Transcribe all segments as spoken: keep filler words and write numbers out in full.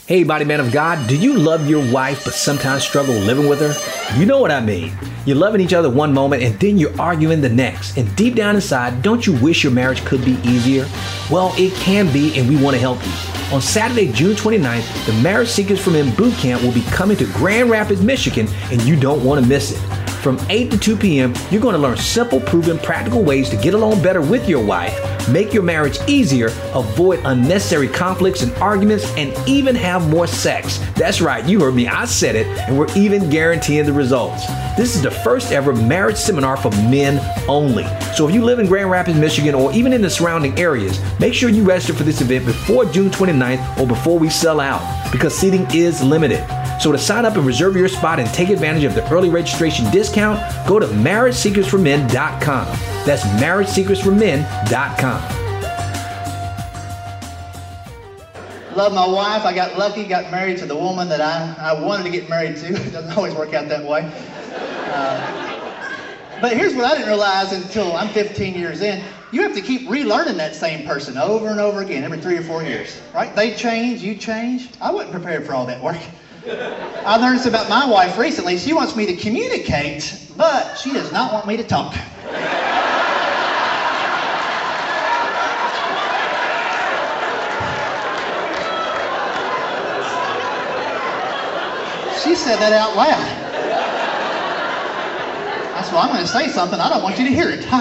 Hey, body man of God, do you love your wife but sometimes struggle living with her? You know what I mean. You're loving each other one moment and then you're arguing the next. And deep down inside, don't you wish your marriage could be easier? Well, it can be, and we want to help you. On Saturday, June twenty-ninth, the Marriage Seekers for Men Boot Camp will be coming to Grand Rapids, Michigan, and you don't want to miss it. From eight to two p.m., you're going to learn simple, proven, practical ways to get along better with your wife, make your marriage easier, avoid unnecessary conflicts and arguments, and even have more sex. That's right, you heard me, I said it, and we're even guaranteeing the results. This is the first ever marriage seminar for men only. So if you live in Grand Rapids, Michigan, or even in the surrounding areas, make sure you register for this event before June twenty-ninth or before we sell out, because seating is limited. So to sign up and reserve your spot and take advantage of the early registration discount, go to marriage seekers for men dot com. That's marriage seekers for men dot com. Love my wife. I got lucky, got married to the woman that I, I wanted to get married to. It doesn't always work out that way. Uh, but here's what I didn't realize until I'm fifteen years in. You have to keep relearning that same person over and over again every three or four years, right? They change, you change. I wasn't prepared for all that work. I learned this about my wife recently. She wants me to communicate, but she does not want me to talk. She said that out loud. That's why I'm going to say something. I don't want you to hear it.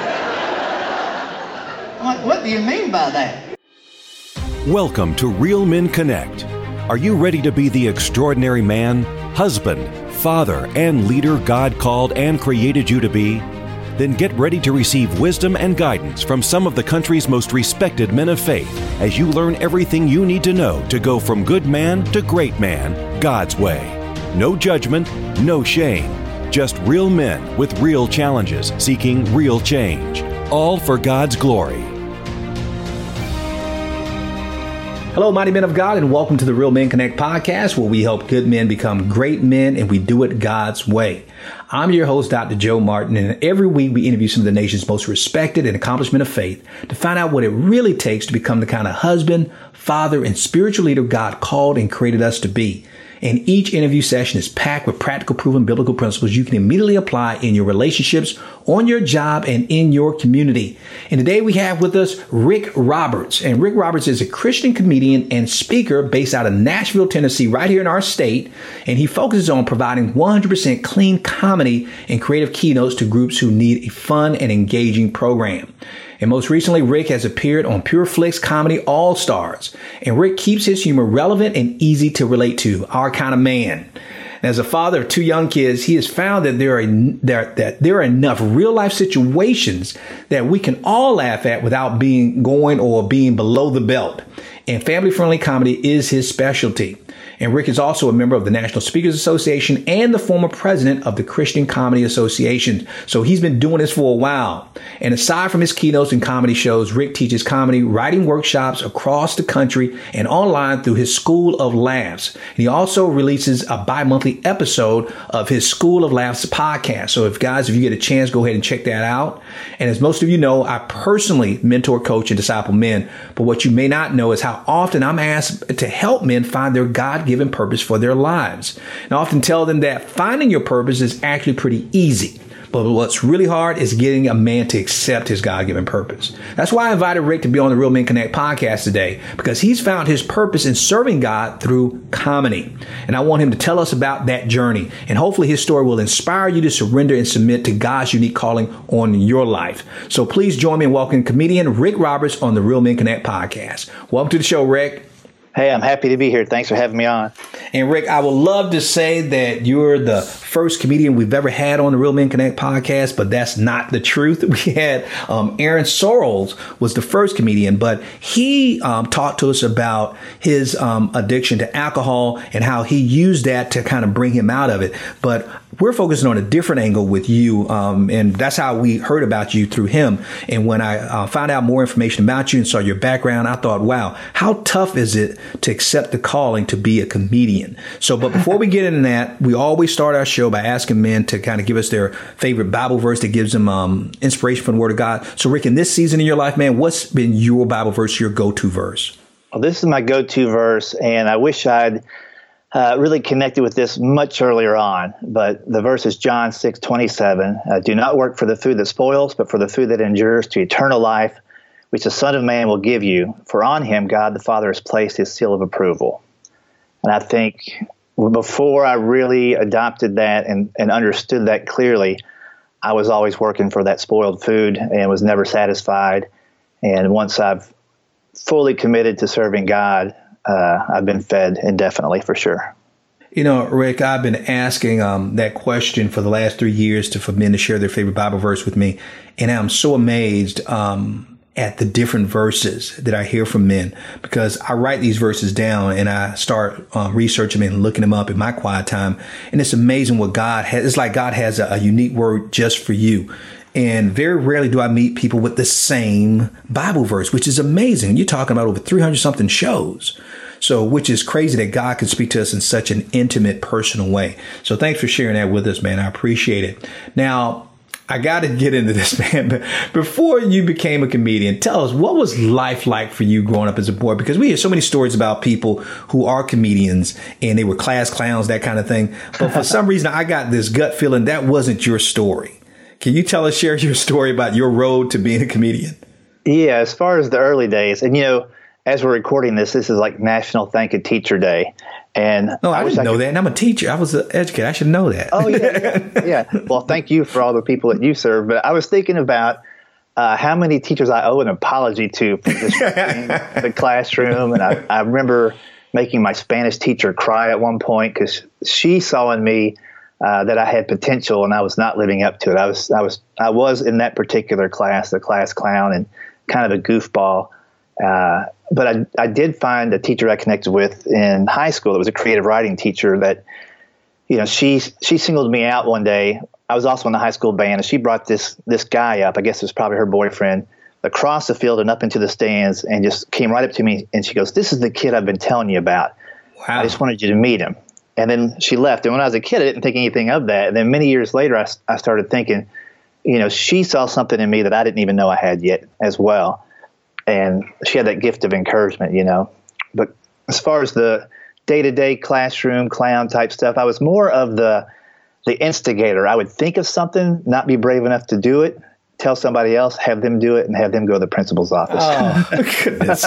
I'm like, what do you mean by that? Welcome to Real Men Connect. Are you ready to be the extraordinary man, husband, father, and leader God called and created you to be? Then get ready to receive wisdom and guidance from some of the country's most respected men of faith as you learn everything you need to know to go from good man to great man, God's way. No judgment, no shame. Just real men with real challenges seeking real change. All for God's glory. Hello, mighty men of God, and welcome to the Real Men Connect podcast, where we help good men become great men, and we do it God's way. I'm your host, Doctor Joe Martin, and every week we interview some of the nation's most respected and accomplished men of faith to find out what it really takes to become the kind of husband, father, and spiritual leader God called and created us to be. And each interview session is packed with practical, proven biblical principles you can immediately apply in your relationships, on your job, and in your community. And today we have with us Rick Roberts. And Rick Roberts is a Christian comedian and speaker based out of Nashville, Tennessee, right here in our state. And he focuses on providing one hundred percent clean comedy and creative keynotes to groups who need a fun and engaging program. And most recently, Rick has appeared on Pure Flix Comedy All Stars. And Rick keeps his humor relevant and easy to relate to, our kind of man. And as a father of two young kids, he has found that there are there, that there are enough real life situations that we can all laugh at without being going or being below the belt. And family friendly comedy is his specialty. And Rick is also a member of the National Speakers Association and the former president of the Christian Comedy Association. So he's been doing this for a while. And aside from his keynotes and comedy shows, Rick teaches comedy writing workshops across the country and online through his School of Laughs. And he also releases a bi-monthly episode of his School of Laughs podcast. So if guys, if you get a chance, go ahead and check that out. And as most of you know, I personally mentor, coach, and disciple men. But what you may not know is how often I'm asked to help men find their God-given purpose for their lives. And I often tell them that finding your purpose is actually pretty easy. But what's really hard is getting a man to accept his God-given purpose. That's why I invited Rick to be on the Real Men Connect podcast today, because he's found his purpose in serving God through comedy. And I want him to tell us about that journey. And hopefully his story will inspire you to surrender and submit to God's unique calling on your life. So please join me in welcoming comedian Rick Roberts on the Real Men Connect podcast. Welcome to the show, Rick. Hey, I'm happy to be here. Thanks for having me on. And Rick, I would love to say that you're the first comedian we've ever had on the Real Men Connect podcast, but that's not the truth. We had um, Aaron Sorrells was the first comedian, but he um, talked to us about his um, addiction to alcohol and how he used that to kind of bring him out of it. But we're focusing on a different angle with you, um, and that's how we heard about you through him. And when I uh, found out more information about you and saw your background, I thought, wow, how tough is it to accept the calling to be a comedian? So, but before we get into that, we always start our show by asking men to kind of give us their favorite Bible verse that gives them um, inspiration from the Word of God. So, Rick, in this season of your life, man, what's been your Bible verse, your go-to verse? Well, this is my go-to verse, and I wish I'd uh, really connected with this much earlier on. But the verse is John six twenty-seven. Uh, Do not work for the food that spoils, but for the food that endures to eternal life, which the Son of Man will give you. For on him God the Father has placed his seal of approval. And I think before I really adopted that and, and understood that clearly, I was always working for that spoiled food and was never satisfied. And once I've fully committed to serving God, uh, I've been fed indefinitely for sure. You know, Rick, I've been asking um, that question for the last three years to for men to share their favorite Bible verse with me. And I'm so amazed um, at the different verses that I hear from men, because I write these verses down and I start um, researching them and looking them up in my quiet time. And it's amazing what God has. It's like God has a, a unique word just for you. And very rarely do I meet people with the same Bible verse, which is amazing. You're talking about over three hundred something shows. So, which is crazy that God can speak to us in such an intimate, personal way. So thanks for sharing that with us, man. I appreciate it. Now, I got to get into this, man. But before you became a comedian, tell us, what was life like for you growing up as a boy? Because we hear so many stories about people who are comedians and they were class clowns, that kind of thing. But for some reason, I got this gut feeling that wasn't your story. Can you tell us, share your story about your road to being a comedian? Yeah, as far as the early days, and you know, as we're recording this, this is like National Thank a Teacher Day. And no, I, I didn't I know could, that. And I'm a teacher. I was an educator. I should know that. Oh, yeah, yeah. yeah. Well, thank you for all the people that you serve. But I was thinking about uh, how many teachers I owe an apology to for disrupting the classroom. And I, I remember making my Spanish teacher cry at one point because she saw in me uh, that I had potential and I was not living up to it. I was, I was, I was in that particular class, the class clown and kind of a goofball. Uh, but I, I did find a teacher I connected with in high school that was a creative writing teacher that, you know, she she singled me out one day. I was also in the high school band, and she brought this this guy up, I guess it was probably her boyfriend, across the field and up into the stands and just came right up to me, and she goes, "This is the kid I've been telling you about. Wow. I just wanted you to meet him." And then she left. And when I was a kid, I didn't think anything of that. And then many years later, I, I started thinking, you know, she saw something in me that I didn't even know I had yet as well. And she had that gift of encouragement, you know. But as far as the day-to-day classroom clown type stuff, I was more of the the instigator. I would think of something, not be brave enough to do it, tell somebody else, have them do it, and have them go to the principal's office. Oh, goodness.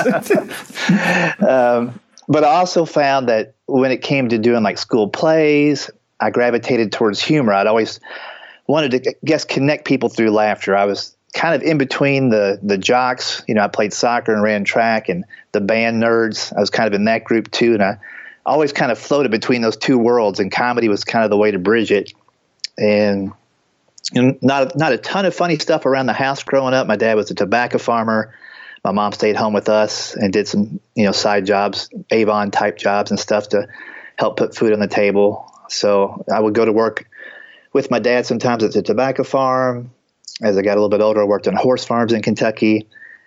um, but I also found that when it came to doing like school plays, I gravitated towards humor. I'd always wanted to, I guess, connect people through laughter. I was kind of in between the the jocks. You know, I played soccer and ran track, and the band nerds. I was kind of in that group too, and I always kind of floated between those two worlds, and comedy was kind of the way to bridge it. And, and not not a ton of funny stuff around the house growing up. My dad was a tobacco farmer. My mom stayed home with us and did some, you know, side jobs, Avon type jobs and stuff to help put food on the table. So I would go to work with my dad sometimes at the tobacco farm. As I got a little bit older, I worked on horse farms in Kentucky.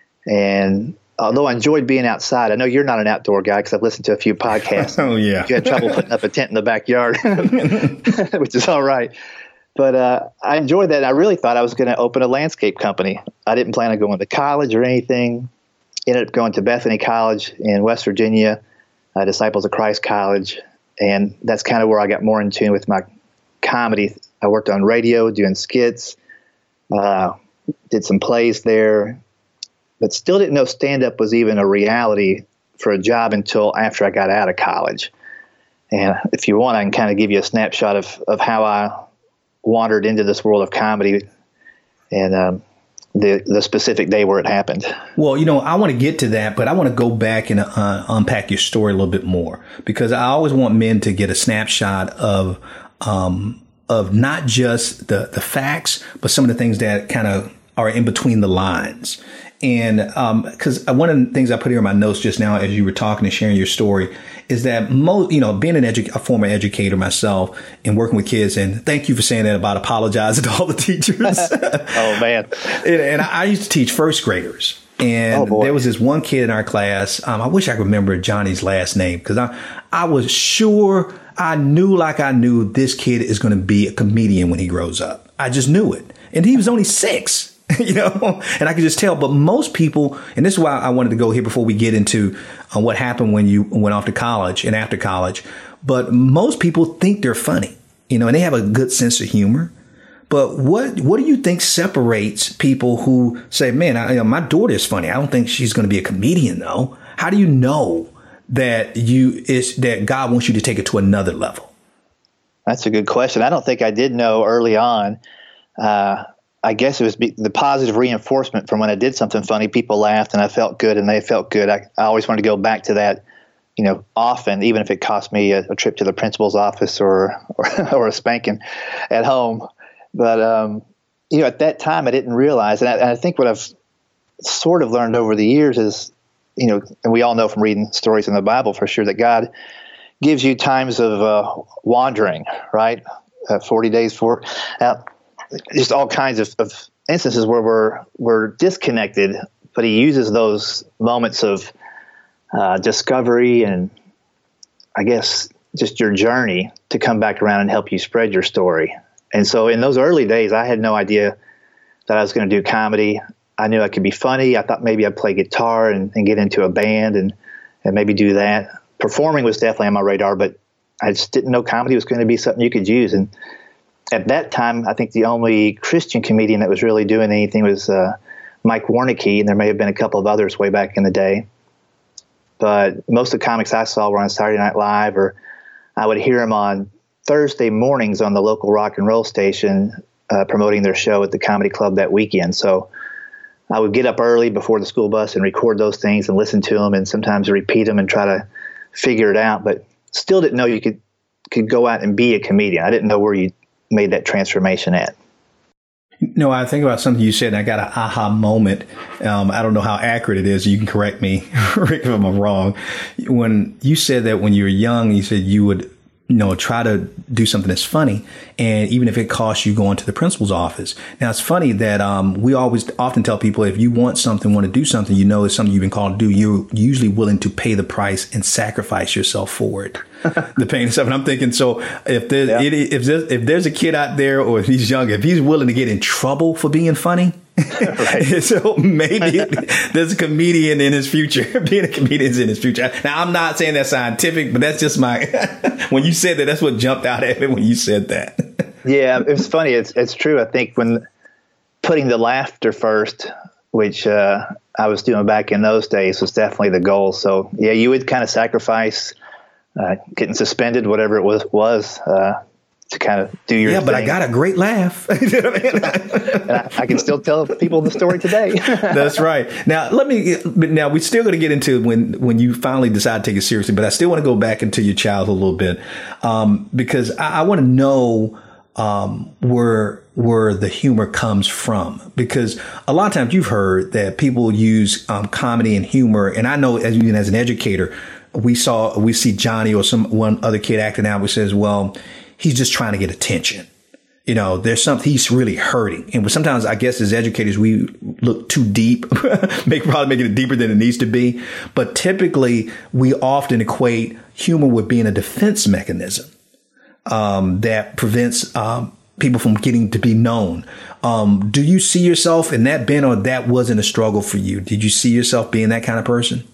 And although I enjoyed being outside, I know you're not an outdoor guy because I've listened to a few podcasts. Oh, yeah. You had trouble putting up a tent in the backyard, which is all right. But uh, I enjoyed that. I really thought I was going to open a landscape company. I didn't plan on going to college or anything. Ended up going to Bethany College in West Virginia, uh, Disciples of Christ College. And that's kind of where I got more in tune with my comedy. I worked on radio doing skits. Uh, did some plays there, but still didn't know stand-up was even a reality for a job until after I got out of college. And if you want, I can kind of give you a snapshot of, of how I wandered into this world of comedy and um, the the specific day where it happened. Well, you know, I want to get to that, but I want to go back and uh, unpack your story a little bit more, because I always want men to get a snapshot of um of not just the, the facts, but some of the things that kind of are in between the lines. And um, because one of the things I put here in my notes just now, as you were talking and sharing your story, is that most, you know, being an edu- a former educator myself and working with kids, and thank you for saying that about apologizing to all the teachers. Oh, man. and, and I used to teach first graders. And oh, there was this one kid in our class. Um, I wish I could remember Johnny's last name, because I, I was sure I knew like I knew this kid is going to be a comedian when he grows up. I just knew it. And he was only six. you know, and I could just tell. But most people, and this is why I wanted to go here before we get into uh, what happened when you went off to college and after college. But most people think they're funny, you know, and they have a good sense of humor. But what what do you think separates people who say, man, I, you know, my daughter is funny. I don't think she's going to be a comedian, though. How do you know that you is that God wants you to take it to another level? That's a good question. I don't think I did know early on. Uh, I guess it was be, the positive reinforcement from when I did something funny. People laughed and I felt good and they felt good. I, I always wanted to go back to that, you know, often, even if it cost me a, a trip to the principal's office or, or, or a spanking at home. But, um, you know, at that time I didn't realize, and I, and I think what I've sort of learned over the years is, you know, and we all know from reading stories in the Bible for sure that God gives you times of uh, wandering, right? Uh, forty days for, uh, just all kinds of, of instances where we're we're disconnected, but He uses those moments of uh, discovery and I guess just your journey to come back around and help you spread your story. And so in those early days, I had no idea that I was going to do comedy. I knew I could be funny. I thought maybe I'd play guitar and, and get into a band and, and maybe do that. Performing was definitely on my radar, but I just didn't know comedy was going to be something you could use. And at that time, I think the only Christian comedian that was really doing anything was uh, Mike Warnke, and there may have been a couple of others way back in the day. But most of the comics I saw were on Saturday Night Live, or I would hear them on Thursday mornings on the local rock and roll station uh, promoting their show at the comedy club that weekend. So I would get up early before the school bus and record those things and listen to them and sometimes repeat them and try to figure it out, but still didn't know you could could go out and be a comedian. I didn't know where you made that transformation at. No, I think about something you said, and I got an aha moment. Um, I don't know how accurate it is. You can correct me, Rick, if I'm wrong. When you said that when you were young, you said you would, you know, try to do something that's funny, and even if it costs you going to the principal's office. Now, it's funny that um, we always often tell people if you want something, want to do something, you know it's something you've been called to do, you're usually willing to pay the price and sacrifice yourself for it. The pain and stuff. And I'm thinking, so if there's, yeah. if there's if there's a kid out there, or if he's young, if he's willing to get in trouble for being funny, right. So maybe there's a comedian in his future. Being a comedian is in his future. Now, I'm not saying that's scientific, but that's just my, when you said that, that's what jumped out at me when you said that. Yeah, it was funny. It's it's true. I think when putting the laughter first, which uh, I was doing back in those days, was definitely the goal. So yeah, you would kind of sacrifice uh, getting suspended, whatever it was, was uh, to kind of do your yeah, thing. But I got a great laugh. You know what I mean? And I, I can still tell people the story today. That's right. Now, let me, but now we're still going to get into when, when you finally decide to take it seriously, but I still want to go back into your childhood a little bit, um, because I, I want to know, um, where, where the humor comes from, because a lot of times you've heard that people use, um, comedy and humor. And I know as even as an educator, we saw, we see Johnny or some one other kid acting out, which says, well, he's just trying to get attention. You know, there's something, he's really hurting. And sometimes I guess as educators, we look too deep, make, probably making it deeper than it needs to be. But typically we often equate humor with being a defense mechanism, um, that prevents, um, people from getting to be known. Um, do you see yourself in that bin, or that wasn't a struggle for you? Did you see yourself being that kind of person?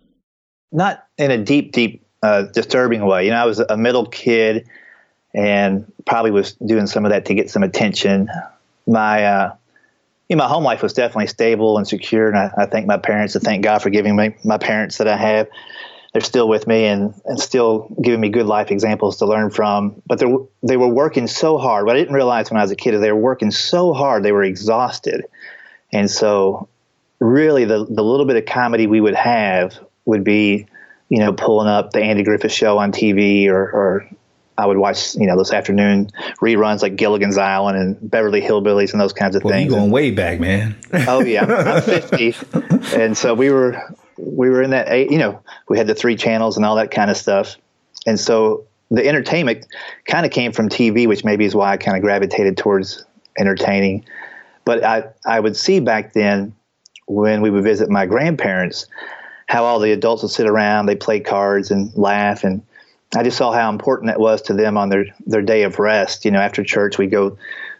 Not in a deep, deep, uh, disturbing way. You know, I was a middle kid and probably was doing some of that to get some attention. My, uh, you know, my home life was definitely stable and secure. And I, I thank my parents, and thank God for giving me my parents that I have. They're still with me and, and still giving me good life examples to learn from. But they they were working so hard. What I didn't realize when I was a kid is they were working so hard, they were exhausted. And so really the, the little bit of comedy we would have would be, you know, pulling up the Andy Griffith Show on T V, or, or I would watch, you know, those afternoon reruns like Gilligan's Island and Beverly Hillbillies and those kinds of well, things. You're going way back, man. Oh yeah, I'm fifty, and so we were we were in that. You know, we had the three channels and all that kind of stuff, and so the entertainment kind of came from T V, which maybe is why I kind of gravitated towards entertaining. But I I would see back then when we would visit my grandparents, how all the adults would sit around, they play cards and laugh, and I just saw how important that was to them on their, their day of rest. You know, after church, we go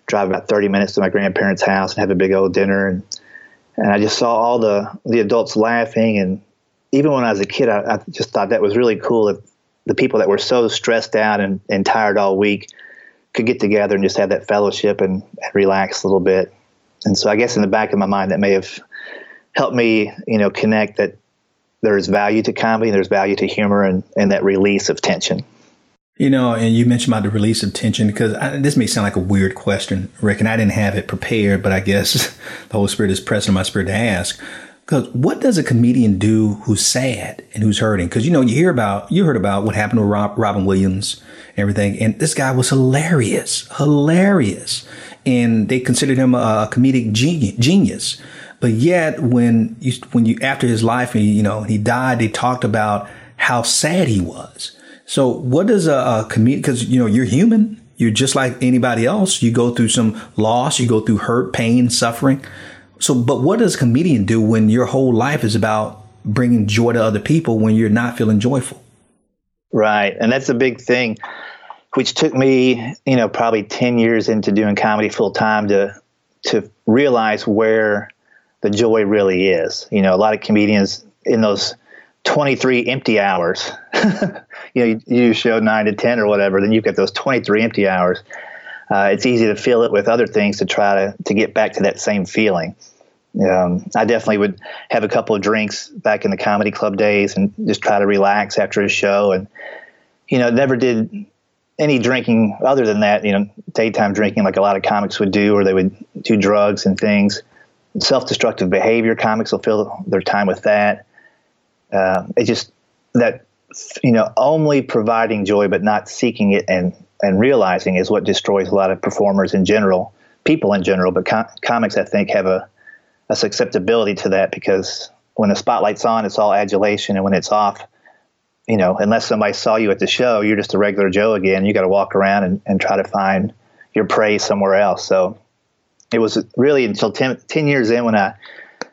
drive about thirty minutes to my grandparents' house and have a big old dinner. And, and I just saw all the, the adults laughing. And even when I was a kid, I, I just thought that was really cool that the people that were so stressed out and, and tired all week could get together and just have that fellowship and, and relax a little bit. And so I guess in the back of my mind, that may have helped me, you know, connect that there's value to comedy, there's value to humor, and, and that release of tension. You know, and you mentioned about the release of tension, because I, this may sound like a weird question, Rick, and I didn't have it prepared, but I guess the Holy Spirit is pressing my spirit to ask. Because what does a comedian do who's sad and who's hurting? Because, you know, you hear about, you heard about what happened to Rob, Robin Williams and everything. And this guy was hilarious, hilarious. And they considered him a comedic genius. But yet when you, when you, after his life, he, you know, he died, they talked about how sad he was. So what does a, a comedian, because, you know, you're human. You're just like anybody else. You go through some loss, you go through hurt, pain, suffering. So, but what does a comedian do when your whole life is about bringing joy to other people when you're not feeling joyful? Right. And that's a big thing, which took me, you know, probably ten years into doing comedy full time to, to realize where the joy really is. You know, a lot of comedians in those twenty-three empty hours, you know, you, you show nine to ten or whatever, then you've got those twenty-three empty hours. Uh, it's easy to fill it with other things to try to, to get back to that same feeling. Um, I definitely would have a couple of drinks back in the comedy club days and just try to relax after a show. And, you know, never did any drinking other than that, you know, daytime drinking like a lot of comics would do, or they would do drugs and things. Self-destructive behavior, comics will fill their time with that. Uh, it just, that, you know, only providing joy but not seeking it and, and realizing is what destroys a lot of performers in general, people in general. But com- comics, I think, have a, a susceptibility to that, because when the spotlight's on, it's all adulation, and when it's off, you know, unless somebody saw you at the show, you're just a regular Joe again. You got to walk around and, and try to find your praise somewhere else. So it was really until ten, ten years in when I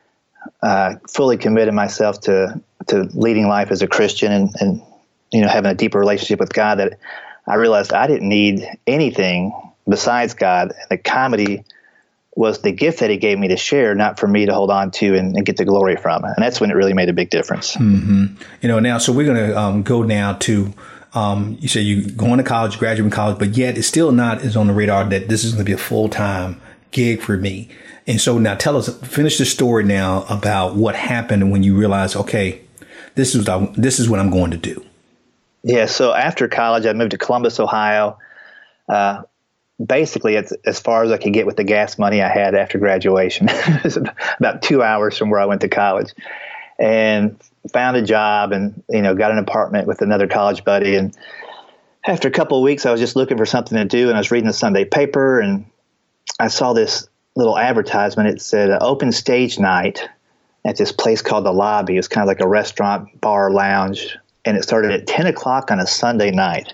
uh, fully committed myself to to leading life as a Christian and, and you know, having a deeper relationship with God, that I realized I didn't need anything besides God. And the comedy was the gift that he gave me to share, not for me to hold on to and, and get the glory from. And that's when it really made a big difference. Mm-hmm. You know, now, so we're going to um, go now to, um, you say you going to college, graduating college, but yet it's still not is on the radar that this is going to be a full-time gig for me. And so now tell us, finish the story now about what happened when you realized, okay, this is what I, this is what I'm going to do. Yeah. So after college, I moved to Columbus, Ohio. Uh, basically, it's as far as I could get with the gas money I had after graduation. It was about two hours from where I went to college, and found a job and, you know, got an apartment with another college buddy. And after a couple of weeks, I was just looking for something to do, and I was reading the Sunday paper, and I saw this little advertisement. It said uh, open stage night at this place called The Lobby. It was kind of like a restaurant, bar, lounge, and it started at ten o'clock on a Sunday night.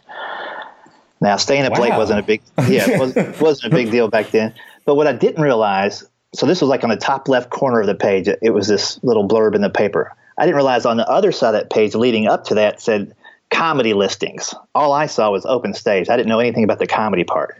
Now, staying up wow. late wasn't a big, yeah, it wasn't, wasn't a big deal back then. But what I didn't realize, so this was like on the top left corner of the page. It, it was this little blurb in the paper. I didn't realize on the other side of that page, leading up to that, said comedy listings. All I saw was open stage. I didn't know anything about the comedy part.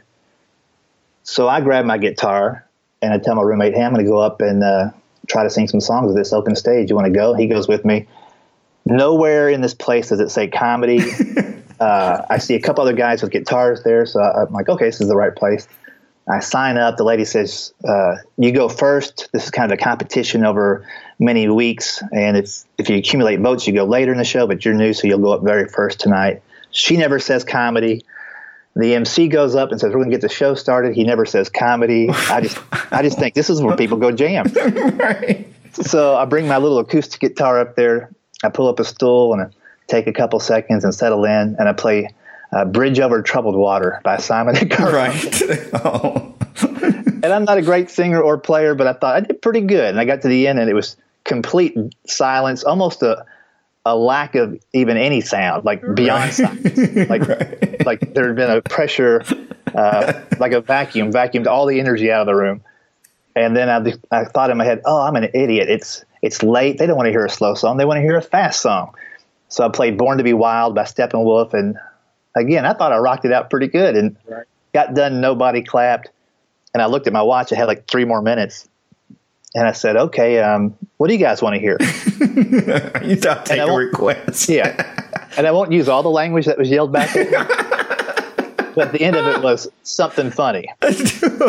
So I grabbed my guitar and I tell my roommate, hey, I'm going to go up and uh, try to sing some songs at this open stage. You want to go? He goes with me. Nowhere in this place does it say comedy. uh, I see a couple other guys with guitars there. So I'm like, okay, this is the right place. I sign up. The lady says, uh, you go first. This is kind of a competition over many weeks. And if, if you accumulate votes, you go later in the show, but you're new, so you'll go up very first tonight. She never says comedy. The M C goes up and says, we're going to get the show started. He never says comedy. I just I just think this is where people go jam. Right. So I bring my little acoustic guitar up there. I pull up a stool and I take a couple seconds and settle in, and I play uh, Bridge Over Troubled Water by Simon and Garfunkel. Right. Oh. And I'm not a great singer or player, but I thought I did pretty good. And I got to the end, and it was complete silence, almost a a lack of even any sound, like beyond right. silence. Like, right. like there had been a pressure, uh, like a vacuum, vacuumed all the energy out of the room. And then I, I thought in my head, oh, I'm an idiot. It's it's late. They don't want to hear a slow song. They want to hear a fast song. So I played Born to Be Wild by Steppenwolf. And again, I thought I rocked it out pretty good and right. got done. Nobody clapped. And I looked at my watch. I had like three more minutes. And I said, okay, um, what do you guys want to hear? You thought take a request. Yeah. And I won't use all the language that was yelled back at me. But the end of it was something funny. And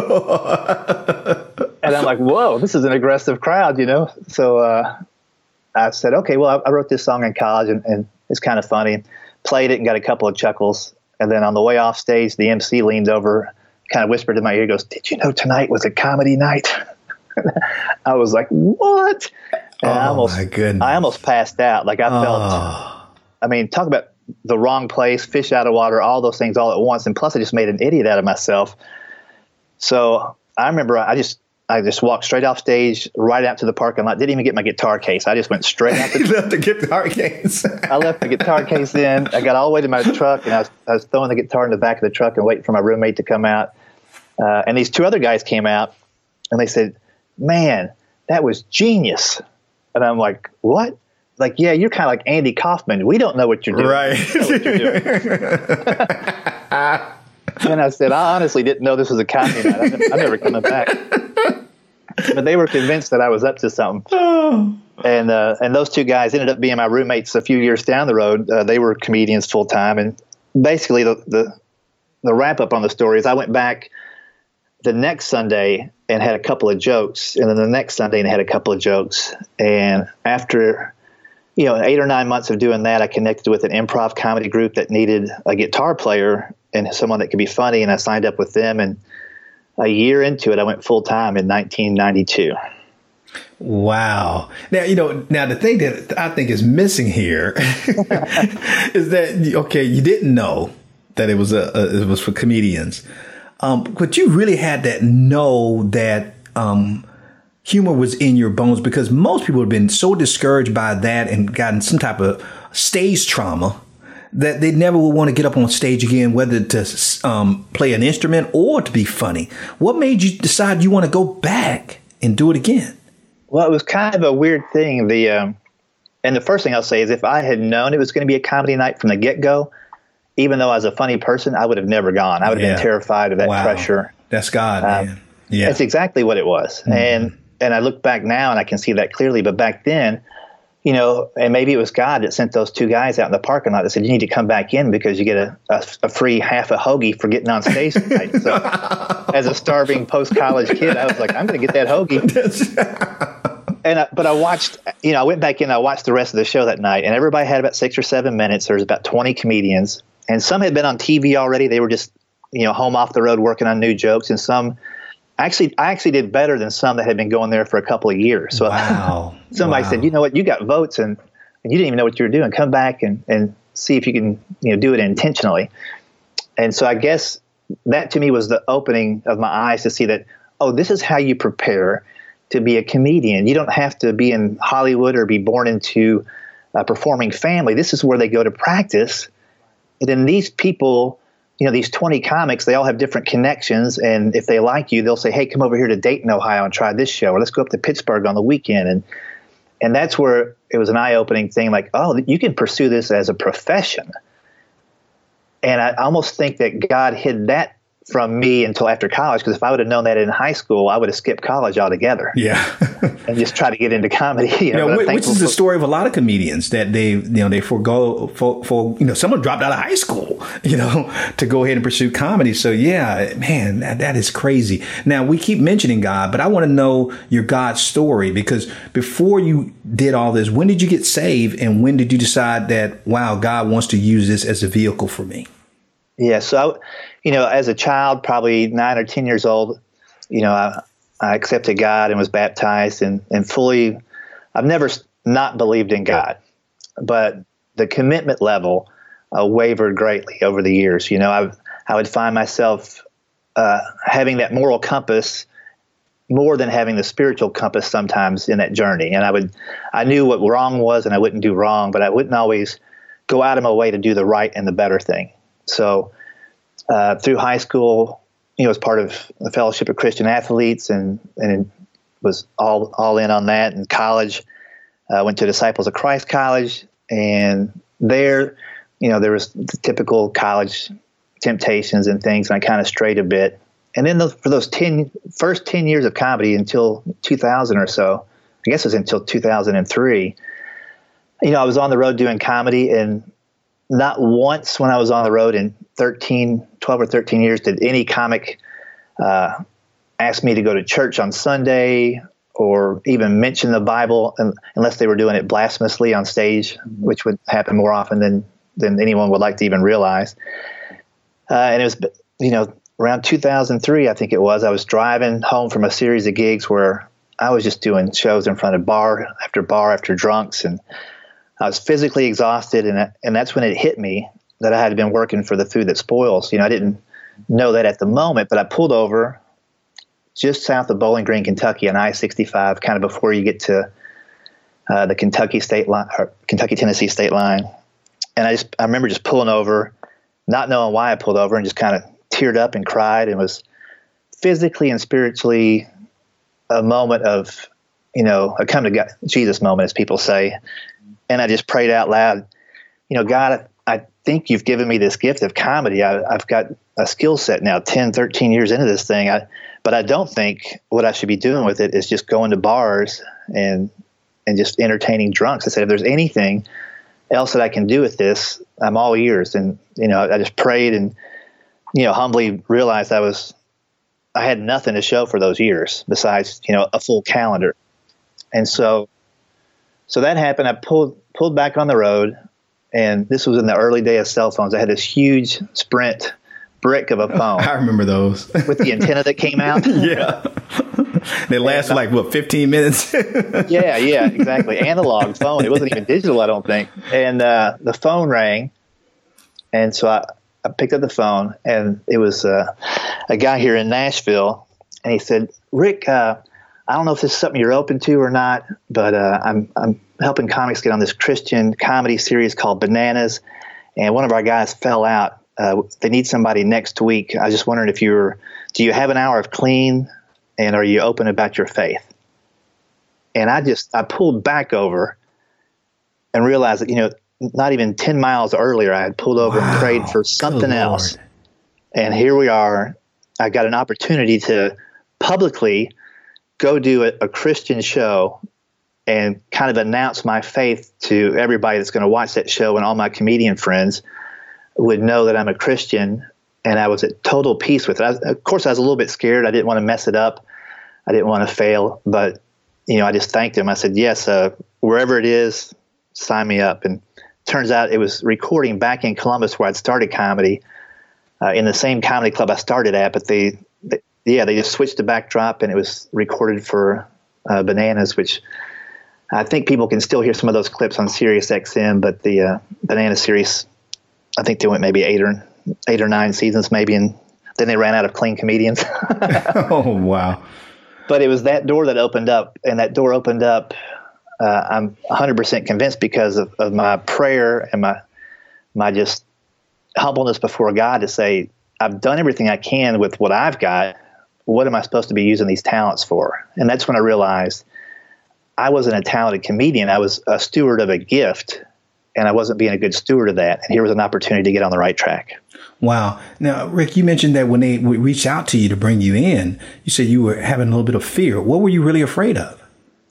I'm like, whoa, this is an aggressive crowd, you know? So uh, I said, okay, well, I, I wrote this song in college, and, and it's kind of funny. Played it and got a couple of chuckles. And then on the way off stage, the M C leaned over, kind of whispered in my ear, goes, did you know tonight was a comedy night? I was like, what? And oh, I almost, my goodness. I almost passed out. Like I felt, oh. I mean, talk about the wrong place, fish out of water, all those things all at once. And plus I just made an idiot out of myself. So I remember I just, I just walked straight off stage, right out to the parking lot. Didn't even get my guitar case. I just went straight out. You left the guitar case. I left the guitar case in. I got all the way to my truck, and I was, I was throwing the guitar in the back of the truck and waiting for my roommate to come out. Uh, and these two other guys came out, and they said, man, that was genius. And I'm like, what? Like, yeah, you're kind of like Andy Kaufman. We don't know what you're doing. Right. You know what you're doing. And I said, I honestly didn't know this was a comedy night. I'm, I'm never coming back. But they were convinced that I was up to something. Oh. And uh, and those two guys ended up being my roommates a few years down the road. Uh, they were comedians full time. And basically the, the, the wrap up on the story is I went back the next Sunday and had a couple of jokes, and then the next Sunday and had a couple of jokes. And after, you know, eight or nine months of doing that, I connected with an improv comedy group that needed a guitar player and someone that could be funny. And I signed up with them. And a year into it, I went full time in nineteen ninety-two. Wow. Now, you know, now the thing that I think is missing here is that, okay, you didn't know that it was a, a it was for comedians. Um, but you really had that know that um, humor was in your bones, because most people have been so discouraged by that and gotten some type of stage trauma that they never would want to get up on stage again, whether to um, play an instrument or to be funny. What made you decide you want to go back and do it again? Well, it was kind of a weird thing. The um, and the first thing I'll say is if I had known it was going to be a comedy night from the get-go, even though I was a funny person, I would have never gone. I would have yeah. been terrified of that wow. pressure. That's God, um, man. Yeah. That's exactly what it was. Mm-hmm. And and I look back now and I can see that clearly. But back then, you know, and maybe it was God that sent those two guys out in the parking lot that said, you need to come back in because you get a, a, a free half a hoagie for getting on stage tonight. So as a starving post-college kid, I was like, I'm going to get that hoagie. And I, but I watched, you know, I went back in, I watched the rest of the show that night, and everybody had about six or seven minutes. There was about twenty comedians, and some had been on T V already. They were just, you know, home off the road working on new jokes, and some actually, I actually did better than some that had been going there for a couple of years. So wow. somebody wow. said, you know what, you got votes, and, and you didn't even know what you were doing. Come back and, and see if you can, you know, do it intentionally. And so I guess that to me was the opening of my eyes to see that, oh, this is how you prepare to be a comedian. You don't have to be in Hollywood or be born into a performing family. This is where they go to practice. And then these people, you know, these twenty comics, they all have different connections. And if they like you, they'll say, hey, come over here to Dayton, Ohio and try this show. Or let's go up to Pittsburgh on the weekend. And and that's where it was an eye-opening thing, like, oh, you can pursue this as a profession. And I almost think that God hid that from me until after college, because if I would have known that in high school, I would have skipped college altogether. Yeah. And just try to get into comedy. You know, you know, which is the for, story of a lot of comedians that they, you know, they forego for, for, you know, someone dropped out of high school, you know, to go ahead and pursue comedy. So yeah, man, that, that is crazy. Now we keep mentioning God, but I want to know your God story, because before you did all this, when did you get saved, and when did you decide that, wow, God wants to use this as a vehicle for me? Yeah. So, you know, as a child, probably nine or ten years old, you know, I, I accepted God and was baptized and, and fully, I've never not believed in God, but the commitment level uh, wavered greatly over the years. You know, I, I would find myself uh, having that moral compass more than having the spiritual compass sometimes in that journey. And I would, I knew what wrong was and I wouldn't do wrong, but I wouldn't always go out of my way to do the right and the better thing. So uh, through high school, you know, as part of the Fellowship of Christian Athletes, and and was all all in on that. In college, I uh, went to Disciples of Christ College, and there, you know, there was the typical college temptations and things, and I kind of strayed a bit. and then those, for those ten, first ten years of comedy until two thousand or so, I guess it was until two thousand three, you know, I was on the road doing comedy, and not once when I was on the road in thirteen, twelve or thirteen years did any comic uh, ask me to go to church on Sunday or even mention the Bible, unless they were doing it blasphemously on stage, which would happen more often than, than anyone would like to even realize. Uh, and it was, you know, around two thousand three, I think it was, I was driving home from a series of gigs where I was just doing shows in front of bar after bar after drunks, and I was physically exhausted, and and that's when it hit me that I had been working for the Food That Spoils. You know, I didn't know that at the moment, but I pulled over just south of Bowling Green, Kentucky, on I sixty-five, kind of before you get to uh, the Kentucky state line, or Kentucky Tennessee state line. And I just I remember just pulling over, not knowing why I pulled over, and just kind of teared up and cried, and was physically and spiritually a moment of, you know, a come to God, Jesus moment, as people say. And I just prayed out loud, you know, God, I think you've given me this gift of comedy. I, I've got a skill set now, ten, thirteen years into this thing. I, but I don't think what I should be doing with it is just going to bars and and just entertaining drunks. I said, if there's anything else that I can do with this, I'm all ears. And, you know, I just prayed and, you know, humbly realized I was, I had nothing to show for those years besides, you know, a full calendar. And so, so that happened. I pulled, pulled back on the road, and this was in the early day of cell phones. I had this huge Sprint brick of a phone. I remember those. With the antenna that came out. Yeah. They lasted like, what, fifteen minutes? yeah, yeah, exactly. Analog phone. It wasn't even digital, I don't think. And uh, the phone rang. And so I, I picked up the phone, and it was uh, a guy here in Nashville. And he said, Rick, uh, I don't know if this is something you're open to or not, but uh, I'm I'm helping comics get on this Christian comedy series called Bananas. And one of our guys fell out. Uh, they need somebody next week. I was just wondering if you're, do you have an hour of clean, and are you open about your faith? And I just, I pulled back over and realized that, you know, not even ten miles earlier, I had pulled over wow. and prayed for something else. And here we are. I got an opportunity to publicly go do a, a Christian show and kind of announce my faith to everybody that's going to watch that show, and all my comedian friends would know that I'm a Christian, and I was at total peace with it. I, of course, I was a little bit scared. I didn't want to mess it up. I didn't want to fail, but, you know, I just thanked him. I said, yes, uh, wherever it is, sign me up. And turns out it was recording back in Columbus where I'd started comedy, uh, in the same comedy club I started at, but they, they yeah, they just switched the backdrop, and it was recorded for uh, Bananas, which I think people can still hear some of those clips on Sirius X M, but the uh, Banana series, I think they went maybe eight or eight or nine seasons maybe, and then they ran out of clean comedians. Oh, wow. But it was that door that opened up, and that door opened up, uh, I'm one hundred percent convinced, because of, of my prayer and my my just humbleness before God to say, I've done everything I can with what I've got. What am I supposed to be using these talents for? And that's when I realized I wasn't a talented comedian. I was a steward of a gift, and I wasn't being a good steward of that. And here was an opportunity to get on the right track. Wow. Now, Rick, you mentioned that when they reached out to you to bring you in, you said you were having a little bit of fear. What were you really afraid of?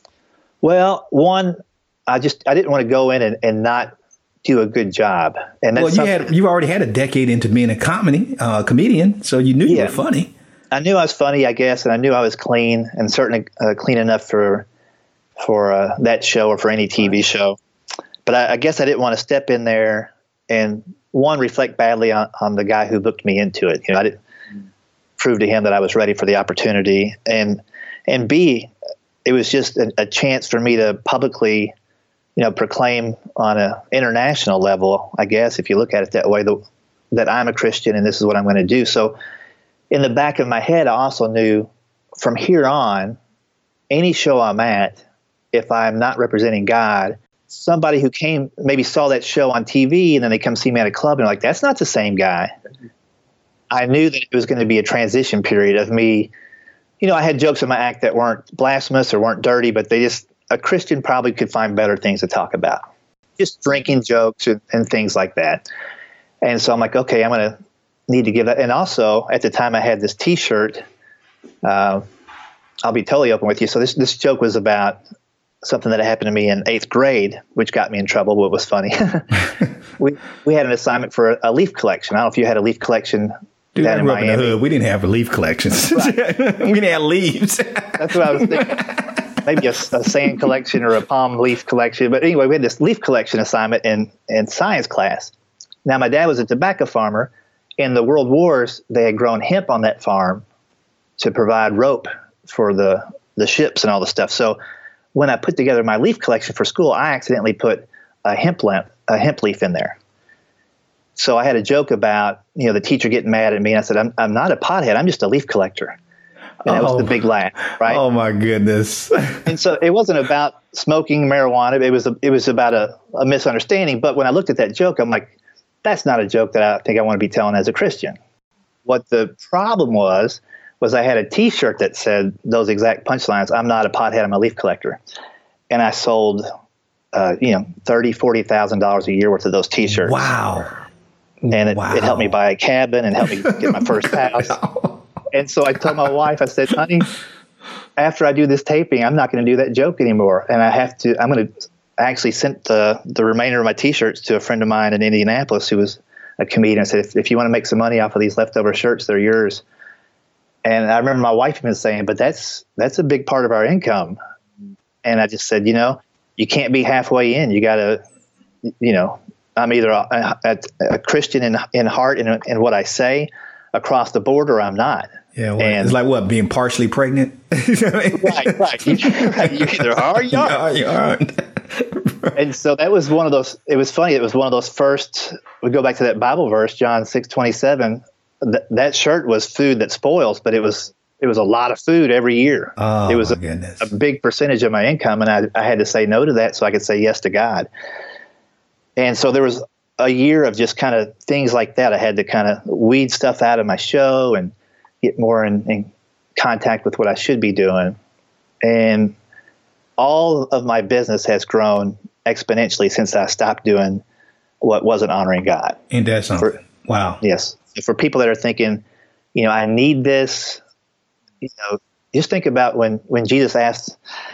Well, one, I just, I didn't want to go in and, and not do a good job. And that's well, you had, you already had a decade into being a comedy, uh, comedian, so you knew yeah, you were funny. I knew I was funny, I guess, and I knew I was clean, and certainly uh, clean enough for, for uh, that show or for any T V show. But I, I guess I didn't want to step in there and, one, reflect badly on, on the guy who booked me into it. You know, I didn't prove to him that I was ready for the opportunity. And and B, it was just a, a chance for me to publicly, you know, proclaim on an international level, I guess, if you look at it that way, the, that I'm a Christian and this is what I'm going to do. So in the back of my head, I also knew from here on, any show I'm at, if I'm not representing God, somebody who came, maybe saw that show on T V, and then they come see me at a club and they're like, that's not the same guy. I knew that it was going to be a transition period of me. You know, I had jokes in my act that weren't blasphemous or weren't dirty, but they just, a Christian probably could find better things to talk about. Just drinking jokes and, and things like that. And so I'm like, okay, I'm going to, need to give that. And also, at the time, I had this T-shirt. Uh, I'll be totally open with you. So this this joke was about something that happened to me in eighth grade, which got me in trouble, but was funny. we we had an assignment for a, a leaf collection. I don't know if you had a leaf collection. Dude, I down in grew up in the Miami. hood. We didn't have leaf collections. Right. We didn't have leaves. That's what I was thinking. Maybe a, a sand collection or a palm leaf collection. But anyway, we had this leaf collection assignment in, in science class. Now, my dad was a tobacco farmer. In the World Wars, they had grown hemp on that farm to provide rope for the, the ships and all the stuff. So when I put together my leaf collection for school, I accidentally put a hemp, lamp, a hemp leaf in there. So I had a joke about, you know, the teacher getting mad at me. And I said, I'm, I'm not a pothead. I'm just a leaf collector. And that Oh. was the big laugh, right? Oh my goodness. And so it wasn't about smoking marijuana. It was a, it was about a, a misunderstanding. But when I looked at that joke, I'm like, that's not a joke that I think I want to be telling as a Christian. What the problem was, was I had a T-shirt that said those exact punchlines. I'm not a pothead. I'm a leaf collector. And I sold, uh, you know, thirty thousand dollars, forty thousand dollars a year worth of those T-shirts. Wow. And it, Wow. it helped me buy a cabin and helped me get my first house. And so I told my wife, I said, honey, after I do this taping, I'm not going to do that joke anymore. And I have to, I'm going to, I actually sent the, the remainder of my T-shirts to a friend of mine in Indianapolis who was a comedian. I said, if, if you want to make some money off of these leftover shirts, they're yours. And I remember my wife even saying, but that's, that's a big part of our income. And I just said, you know, you can't be halfway in. You got to, you know, I'm either a, a, a Christian in, in heart and in what I say across the board, or I'm not. Yeah, well, and, it's like what, being partially pregnant? right, right. You, right. You either are or you aren't. You aren't. And so that was one of those, it was funny. It was one of those first, we go back to that Bible verse, John six twenty-seven. Th- that shirt was food that spoils, but it was, it was a lot of food every year. Oh, it was my a, goodness. a big percentage of my income. And I, I had to say no to that so I could say yes to God. And so there was a year of just kind of things like that. I had to kind of weed stuff out of my show and get more in, in contact with what I should be doing. And all of my business has grown exponentially since I stopped doing what wasn't honoring God. Ain't that something? For- Wow. Yes. For people that are thinking, you know, I need this, you know, just think about when, when Jesus asked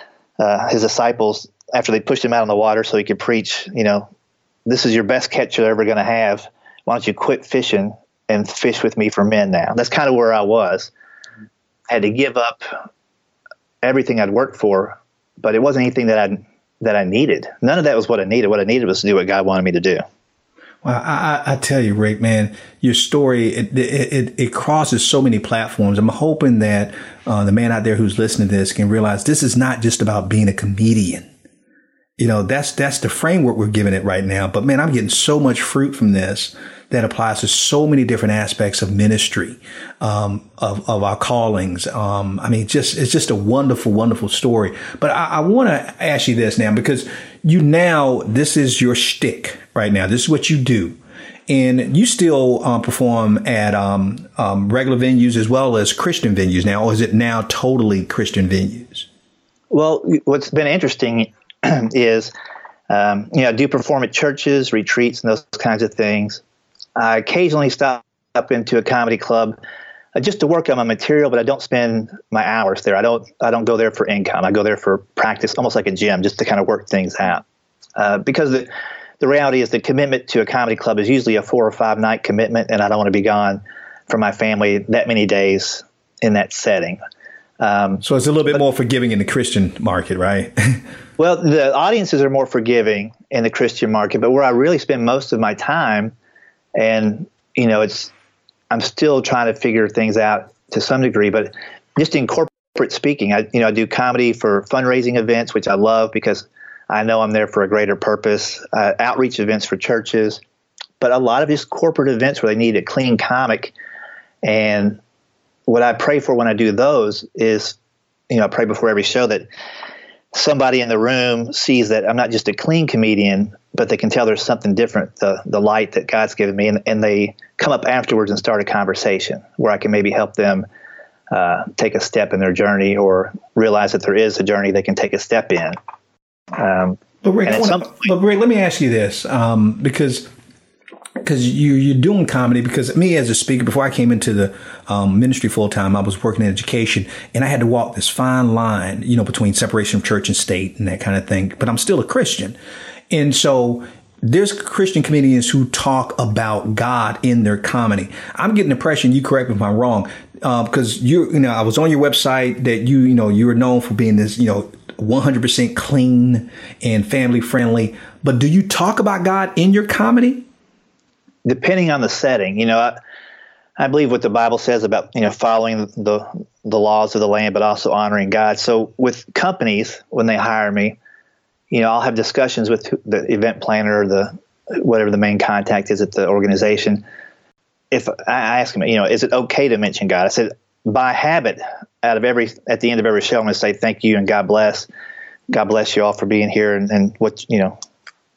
uh, his disciples after they pushed him out on the water so he could preach, you know, this is your best catch you're ever going to have. Why don't you quit fishing and fish with me for men now? That's kind of where I was. I had to give up everything I'd worked for, but it wasn't anything that I that I needed. None of that was what I needed. What I needed was to do what God wanted me to do. Well, I, I, I tell you, Rick, man, your story, it, it, it, it crosses so many platforms. I'm hoping that uh, the man out there who's listening to this can realize this is not just about being a comedian. You know, that's, that's the framework we're giving it right now. But man, I'm getting so much fruit from this that applies to so many different aspects of ministry, um, of, of our callings. Um, I mean, just, it's just a wonderful, wonderful story. But I, I want to ask you this now, because you now, this is your shtick right now. This is what you do. And you still um, perform at um, um, regular venues as well as Christian venues now, or is it now totally Christian venues? Well, what's been interesting is, um, you know, I do perform at churches, retreats, and those kinds of things. I occasionally stop up into a comedy club uh, just to work on my material, but I don't spend my hours there. I don't. I don't go there for income. I go there for practice, almost like a gym, just to kind of work things out. Uh, because the the reality is, the commitment to a comedy club is usually a four or five night commitment, and I don't want to be gone from my family that many days in that setting. Um, So it's a little bit more forgiving in the Christian market, right? Well, the audiences are more forgiving in the Christian market, but where I really spend most of my time, and, you know, it's, I'm still trying to figure things out to some degree, but just in corporate speaking, I, you know, I do comedy for fundraising events, which I love because I know I'm there for a greater purpose, uh, outreach events for churches, but a lot of just corporate events where they need a clean comic. And what I pray for when I do those is, you know, I pray before every show that somebody in the room sees that I'm not just a clean comedian, but they can tell there's something different, the the light that God's given me, and, and they come up afterwards and start a conversation where I can maybe help them uh, take a step in their journey, or realize that there is a journey they can take a step in. Um, But Rick, and I at wanna, some point- but Rick, let me ask you this, um, because because you, you're doing comedy, because me as a speaker, before I came into the um, ministry full time, I was working in education, and I had to walk this fine line, you know, between separation of church and state and that kind of thing. But I'm still a Christian. And so there's Christian comedians who talk about God in their comedy. I'm getting the impression, you correct me if I'm wrong, uh, because you, you know, I was on your website that you, you know, you were known for being this, you know, one hundred percent clean and family friendly. But do you talk about God in your comedy? Depending on the setting, you know, I, I believe what the Bible says about, you know, following the the laws of the land, but also honoring God. So with companies, when they hire me, you know, I'll have discussions with the event planner or the whatever the main contact is at the organization. If I ask them, you know, is it okay to mention God? I said, by habit, out of every at the end of every show, I'm going to say thank you and God bless. God bless you all for being here, and, and what, you know,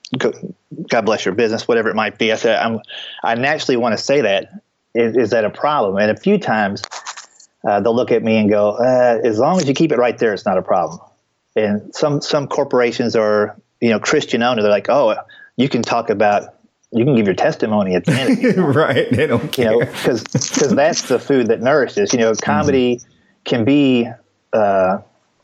God bless your business, whatever it might be. I said, I'm, I naturally want to say that. Is, is that a problem? And a few times uh, they'll look at me and go, uh, as long as you keep it right there, it's not a problem. And some, some corporations are, you know, Christian owned. They're like, oh, you can talk about, you can give your testimony at the end. Right. They don't care. You know, because because that's the food that nourishes. You know, comedy mm-hmm. can be, uh,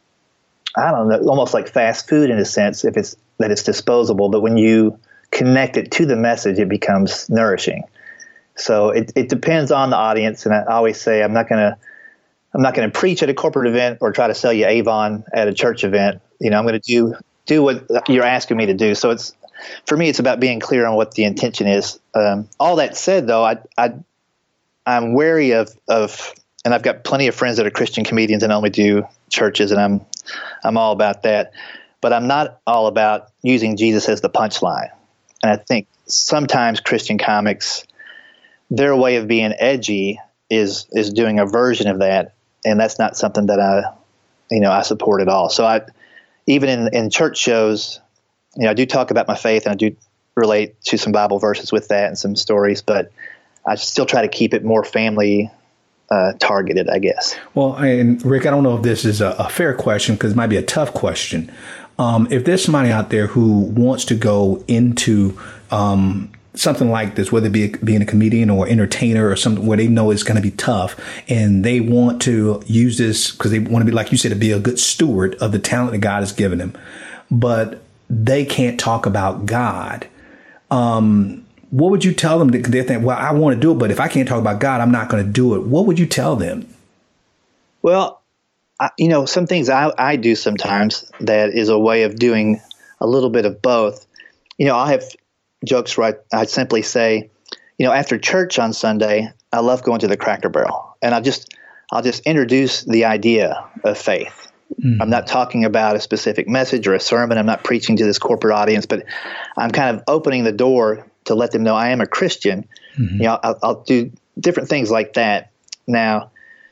I don't know, almost like fast food in a sense, if it's that it's disposable. But when you connect it to the message, it becomes nourishing. So it, it depends on the audience. And I always say, I'm not going to, I'm not going to preach at a corporate event or try to sell you Avon at a church event. You know, I'm going to do, do what you're asking me to do. So it's, for me, it's about being clear on what the intention is. Um, all that said, though, I, I, I'm wary of, of, and I've got plenty of friends that are Christian comedians and only do churches, and I'm, I'm all about that. But I'm not all about using Jesus as the punchline. And I think sometimes Christian comics, their way of being edgy is is doing a version of that, and that's not something that I, you know, I support at all. So I, even in in church shows, you know, I do talk about my faith, and I do relate to some Bible verses with that and some stories, but I still try to keep it more family uh, targeted, I guess. Well, and Rick, I don't know if this is a, a fair question, because it might be a tough question. Um, if there's somebody out there who wants to go into um, something like this, whether it be a, being a comedian or entertainer or something where they know it's going to be tough, and they want to use this because they want to be, like you said, to be a good steward of the talent that God has given them, but they can't talk about God. Um, what would you tell them? That they think, well, I want to do it, but if I can't talk about God, I'm not going to do it. What would you tell them? Well, I, you know, some things I, I do sometimes that is a way of doing a little bit of both. You know, I have jokes where I, I simply say, you know, after church on Sunday, I love going to the Cracker Barrel, and I just I'll just introduce the idea of faith. Mm. I'm not talking about a specific message or a sermon. I'm not preaching to this corporate audience, but I'm kind of opening the door to let them know I am a Christian. Mm-hmm. You know, I'll, I'll do different things like that. Now,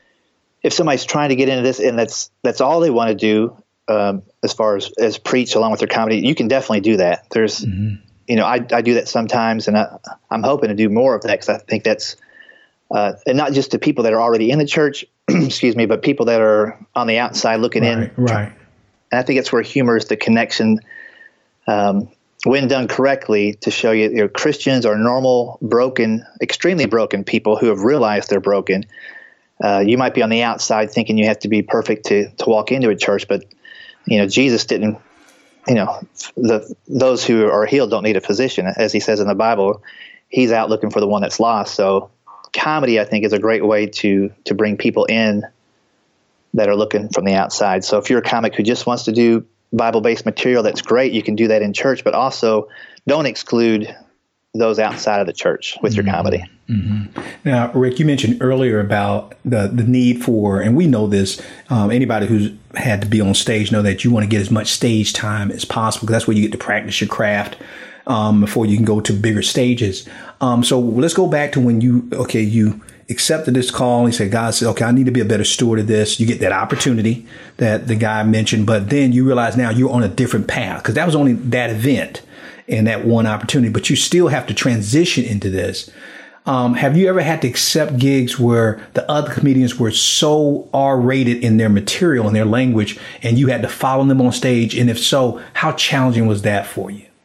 if somebody's trying to get into this and that's that's all they want to do, um, as far as, as preach along with their comedy, you can definitely do that. There's, mm-hmm. you know, I, I do that sometimes, and I, I'm hoping to do more of that, because I think that's, uh, and not just to people that are already in the church, excuse me, but people that are on the outside looking right, in. Right. And I think that's where humor is the connection, um, when done correctly, to show you, you know, Christians are normal, broken, extremely broken people who have realized they're broken. Uh, you might be on the outside thinking you have to be perfect to, to walk into a church, but, you know, Jesus didn't, you know, the those who are healed don't need a physician, as he says in the Bible. He's out looking for the one that's lost. So comedy, I think, is a great way to to bring people in that are looking from the outside. So if you're a comic who just wants to do Bible-based material, that's great. You can do that in church, but also don't exclude those outside of the church with your comedy. Mm-hmm. Now, Rick, you mentioned earlier about the the need for, and we know this, um, anybody who's had to be on stage know that you want to get as much stage time as possible, because that's where you get to practice your craft um, before you can go to bigger stages. Um, so let's go back to when you, okay, you accepted this call and you said, God said, okay, I need to be a better steward of this. You get that opportunity that the guy mentioned, but then you realize now you're on a different path, because that was only that event and that one opportunity, but you still have to transition into this. Um, have you ever had to accept gigs where the other comedians were so R-rated in their material and their language, and you had to follow them on stage? And if so, how challenging was that for you?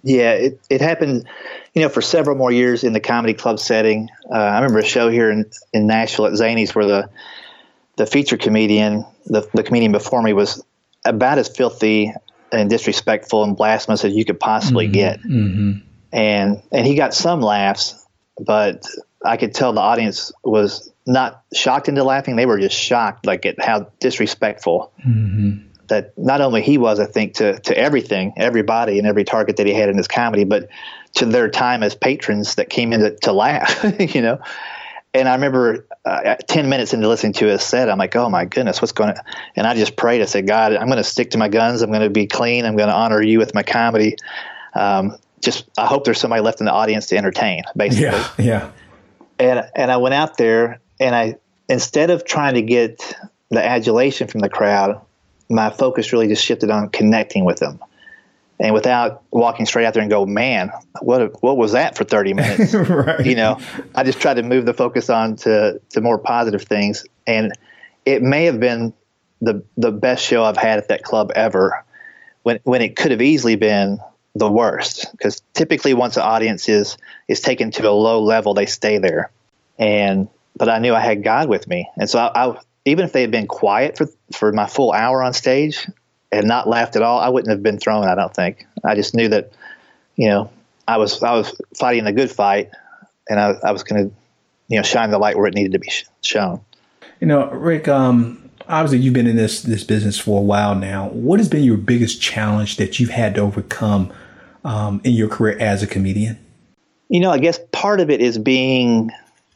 Yeah, it, it happened, you know, for several more years in the comedy club setting. Uh, I remember a show here in, in Nashville at Zany's where the the featured comedian, the, the comedian before me, was about as filthy and disrespectful and blasphemous as you could possibly mm-hmm. get. Mm-hmm. And and he got some laughs, but I could tell the audience was not shocked into laughing. They were just shocked, like at how disrespectful mm-hmm. that not only he was, I think, to, to everything, everybody and every target that he had in his comedy, but to their time as patrons that came in to, to laugh, you know? And I remember uh, ten minutes into listening to his set, I'm like, oh my goodness, what's going on? And I just prayed. I said, God, I'm going to stick to my guns. I'm going to be clean. I'm going to honor you with my comedy. Um, just, I hope there's somebody left in the audience to entertain, basically. Yeah. Yeah. And, and I went out there and I, instead of trying to get the adulation from the crowd, my focus really just shifted on connecting with them. And without walking straight out there and go, man, what what was that for thirty minutes? Right. You know, I just tried to move the focus on to, to more positive things. And it may have been the the best show I've had at that club ever, when when it could have easily been the worst. Because typically once the audience is is taken to a low level, they stay there. And but I knew I had God with me. And so I, I even if they had been quiet for, for my full hour on stage and not laughed at all, I wouldn't have been thrown, I don't think. I just knew that, you know, I was I was fighting a good fight, and I, I was going to, you know, shine the light where it needed to be sh- shown. You know, Rick, um, obviously you've been in this this business for a while now. What has been your biggest challenge that you've had to overcome um, in your career as a comedian? You know, I guess part of it is being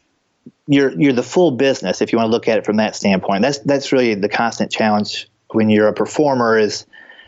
you're you're the full business, if you want to look at it from that standpoint. That's that's really the constant challenge when you're a performer, is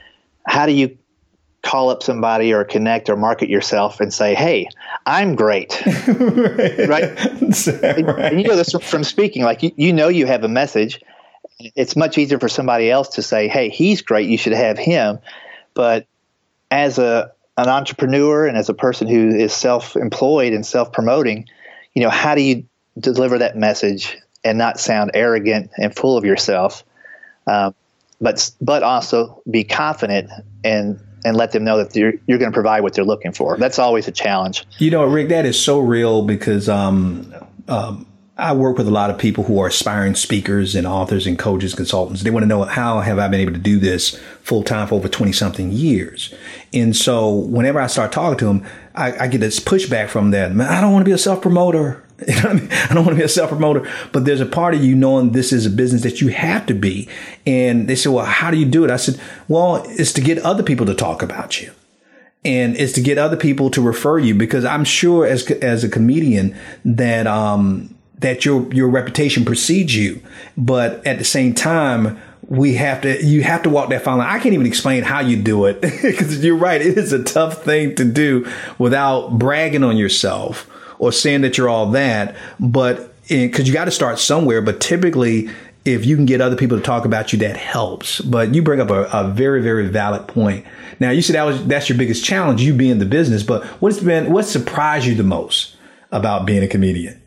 how do you call up somebody or connect or market yourself and say, hey, I'm great. right? right? And, and you know this from speaking, like you, you know you have a message. It's much easier for somebody else to say, hey, he's great, you should have him. But as a an entrepreneur and as a person who is self-employed and self-promoting, you know, how do you deliver that message and not sound arrogant and full of yourself, um, but but also be confident and and let them know that you're you're going to provide what they're looking for. That's always a challenge. You know, Rick, that is so real because um, um, I work with a lot of people who are aspiring speakers and authors and coaches, consultants. They want to know, how have I been able to do this full time for over twenty something years? And so whenever I start talking to them, I, I get this pushback from them. Man, I don't want to be a self promoter. You know what I mean? I don't want to be a self-promoter, but there's a part of you knowing this is a business that you have to be. And they said, well, how do you do it? I said, well, it's to get other people to talk about you. And it's to get other people to refer you, because I'm sure as, as a comedian that, um, that your, your reputation precedes you. But at the same time, we have to, you have to walk that fine line. I can't even explain how you do it, because you're right. It is a tough thing to do without bragging on yourself or saying that you're all that, but because you got to start somewhere. But typically, if you can get other people to talk about you, that helps. But you bring up a, a very, very valid point. Now, you said that was that's your biggest challenge, you being in the business. But what's been what surprised you the most about being a comedian?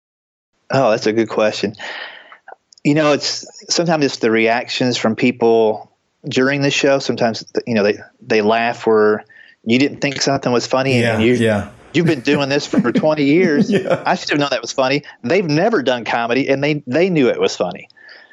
Oh, that's a good question. You know, it's sometimes it's the reactions from people during the show. Sometimes, you know, they they laugh where you didn't think something was funny, yeah, and you yeah. You've been doing this for twenty years. Yeah. I should have known that was funny. They've never done comedy, and they, they knew it was funny.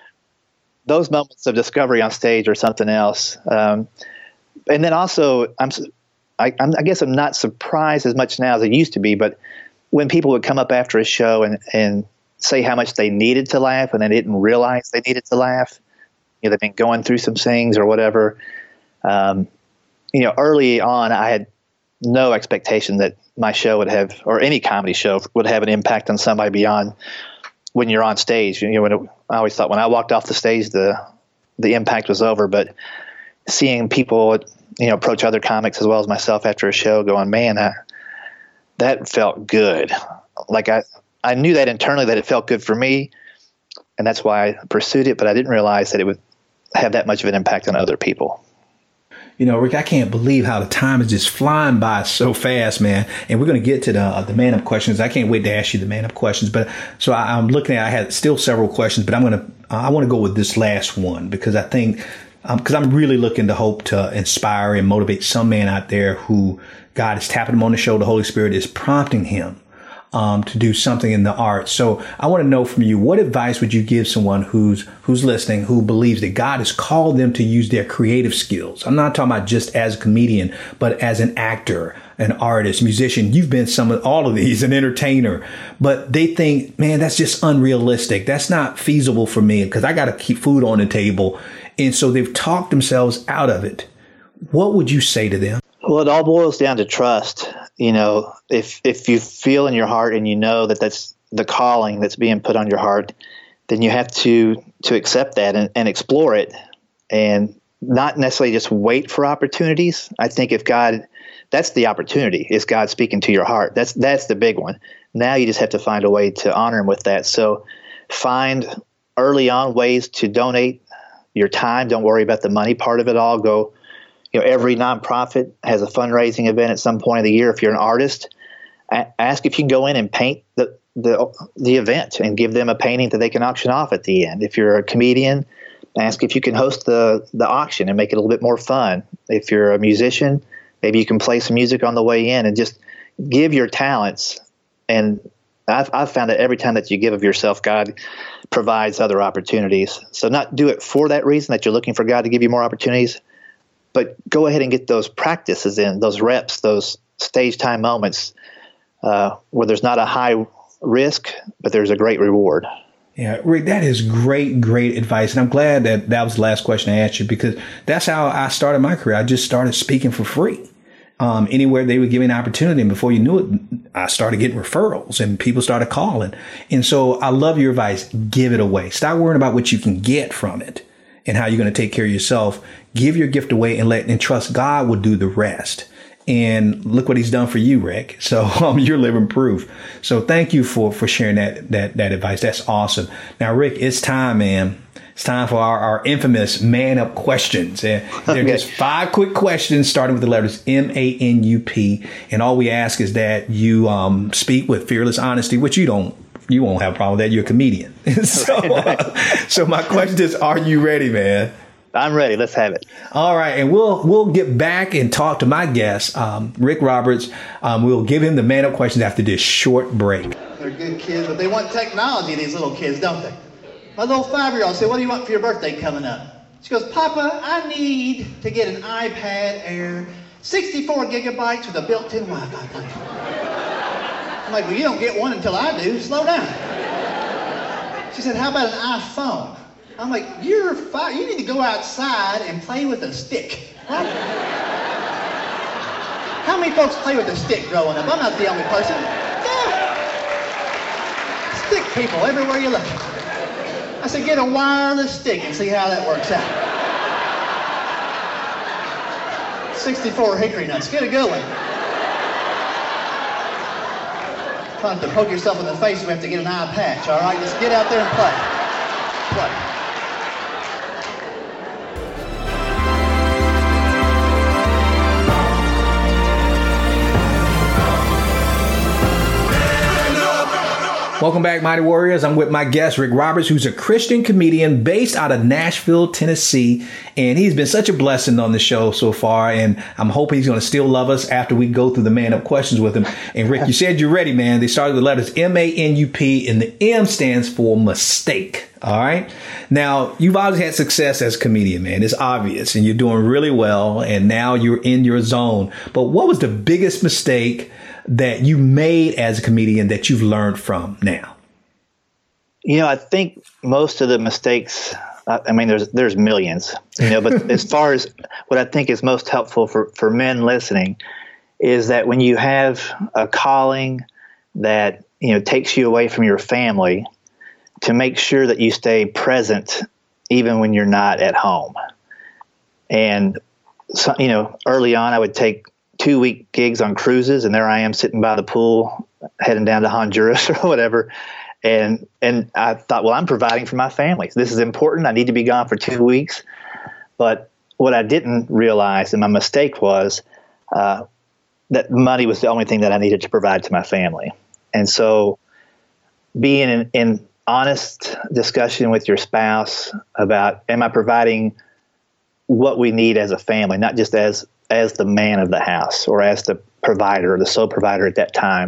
Those moments of discovery on stage or something else. Um, and then also, I'm, I, I'm, I guess I'm not surprised as much now as I used to be, but when people would come up after a show and, and say how much they needed to laugh and they didn't realize they needed to laugh, you know, they've been going through some things or whatever. Um, you know, early on, I had no expectation that my show would have, or any comedy show would have an impact on somebody beyond when you're on stage. You know, when it, I always thought when I walked off the stage, the the impact was over. But seeing people, you know, approach other comics as well as myself after a show, going, man, that that felt good. Like I, I knew that internally that it felt good for me, and that's why I pursued it. But I didn't realize that it would have that much of an impact on other people. You know, Rick, I can't believe how the time is just flying by so fast, man. And we're going to get to the uh, the man up questions. I can't wait to ask you the man up questions. But so I, I'm looking at, I had still several questions, but I'm going to, uh, I want to go with this last one because I think, because um, I'm really looking to hope to inspire and motivate some man out there who God is tapping him on the shoulder. The Holy Spirit is prompting him um, to do something in the arts. So I want to know from you, what advice would you give someone who's who's listening, who believes that God has called them to use their creative skills? I'm not talking about just as a comedian, but as an actor, an artist, musician. You've been some of all of these, an entertainer, but they think, man, that's just unrealistic. That's not feasible for me because I got to keep food on the table. And so they've talked themselves out of it. What would you say to them? Well, it all boils down to trust. You know, if if you feel in your heart and you know that that's the calling that's being put on your heart, then you have to to accept that and, and explore it, and not necessarily just wait for opportunities. I think if God, that's the opportunity, is God speaking to your heart. That's that's the big one. Now you just have to find a way to honor him with that. So find early on ways to donate your time. Don't worry about the money part of it all. Go. You know, every nonprofit has a fundraising event at some point of the year. If you're an artist, a- ask if you can go in and paint the, the the event and give them a painting that they can auction off at the end. If you're a comedian, ask if you can host the, the auction and make it a little bit more fun. If you're a musician, maybe you can play some music on the way in and just give your talents. And I've, I've found that every time that you give of yourself, God provides other opportunities. So not do it for that reason, that you're looking for God to give you more opportunities, but go ahead and get those practices in, those reps, those stage time moments uh, where there's not a high risk, but there's a great reward. Yeah, Rick, that is great, great advice. And I'm glad that that was the last question I asked you, because that's how I started my career. I just started speaking for free. Um, anywhere they would give me an opportunity. And before you knew it, I started getting referrals and people started calling. And so I love your advice. Give it away. Stop worrying about what you can get from it and how you're going to take care of yourself. Give your gift away and let and trust God will do the rest. And look what he's done for you, Rick. So um, you're living proof. So thank you for, for sharing that, that, that advice. That's awesome. Now, Rick, it's time, man. It's time for our, our infamous man up questions. And they're okay. just five quick questions starting with the letters M A N U P. And all we ask is that you um, speak with fearless honesty, which you don't, you won't have a problem with that. You're a comedian. so, uh, so my question is, are you ready, man? I'm ready. Let's have it. All right. And we'll we'll get back and talk to my guest, um, Rick Roberts. Um, we'll give him the man up questions after this short break. They're good kids, but they want technology, these little kids, don't they? My little five-year-old said, what do you want for your birthday coming up? She goes, Papa, I need to get an iPad Air, sixty-four gigabytes with a built-in Wi-Fi, please. I'm like, well, you don't get one until I do. Slow down. She said, how about an iPhone? I'm like, you're five. You need to go outside and play with a stick. Right? How many folks play with a stick growing up? I'm not the only person. Yeah. Stick people everywhere you look. I said, get a wireless stick and see how that works out. sixty-four hickory nuts. Get a good one. Trying to poke yourself in the face, we have to get an eye patch, all right? Just get out there and play. Play. Welcome back, Mighty Warriors. I'm with my guest, Rick Roberts, who's a Christian comedian based out of Nashville, Tennessee. And he's been such a blessing on the show so far. And I'm hoping he's going to still love us after we go through the man up questions with him. And Rick, you said you're ready, man. They started with the letters M A N U P, and the M stands for mistake. All right. Now, you've always had success as a comedian, man. It's obvious. And you're doing really well. And now you're in your zone. But what was the biggest mistake that you made as a comedian that you've learned from now? You know, I think most of the mistakes, I mean, there's there's millions, you know, but as far as what I think is most helpful for, for men listening is that when you have a calling that, you know, takes you away from your family, to make sure that you stay present even when you're not at home. And, so, you know, early on I would take two week gigs on cruises, and there I am sitting by the pool heading down to Honduras or whatever. And, and I thought, well, I'm providing for my family. This is important. I need to be gone for two weeks. But what I didn't realize, and my mistake was, uh, that money was the only thing that I needed to provide to my family. And so being in, in honest discussion with your spouse about, am I providing what we need as a family, not just as as the man of the house or as the provider, the sole provider at that time.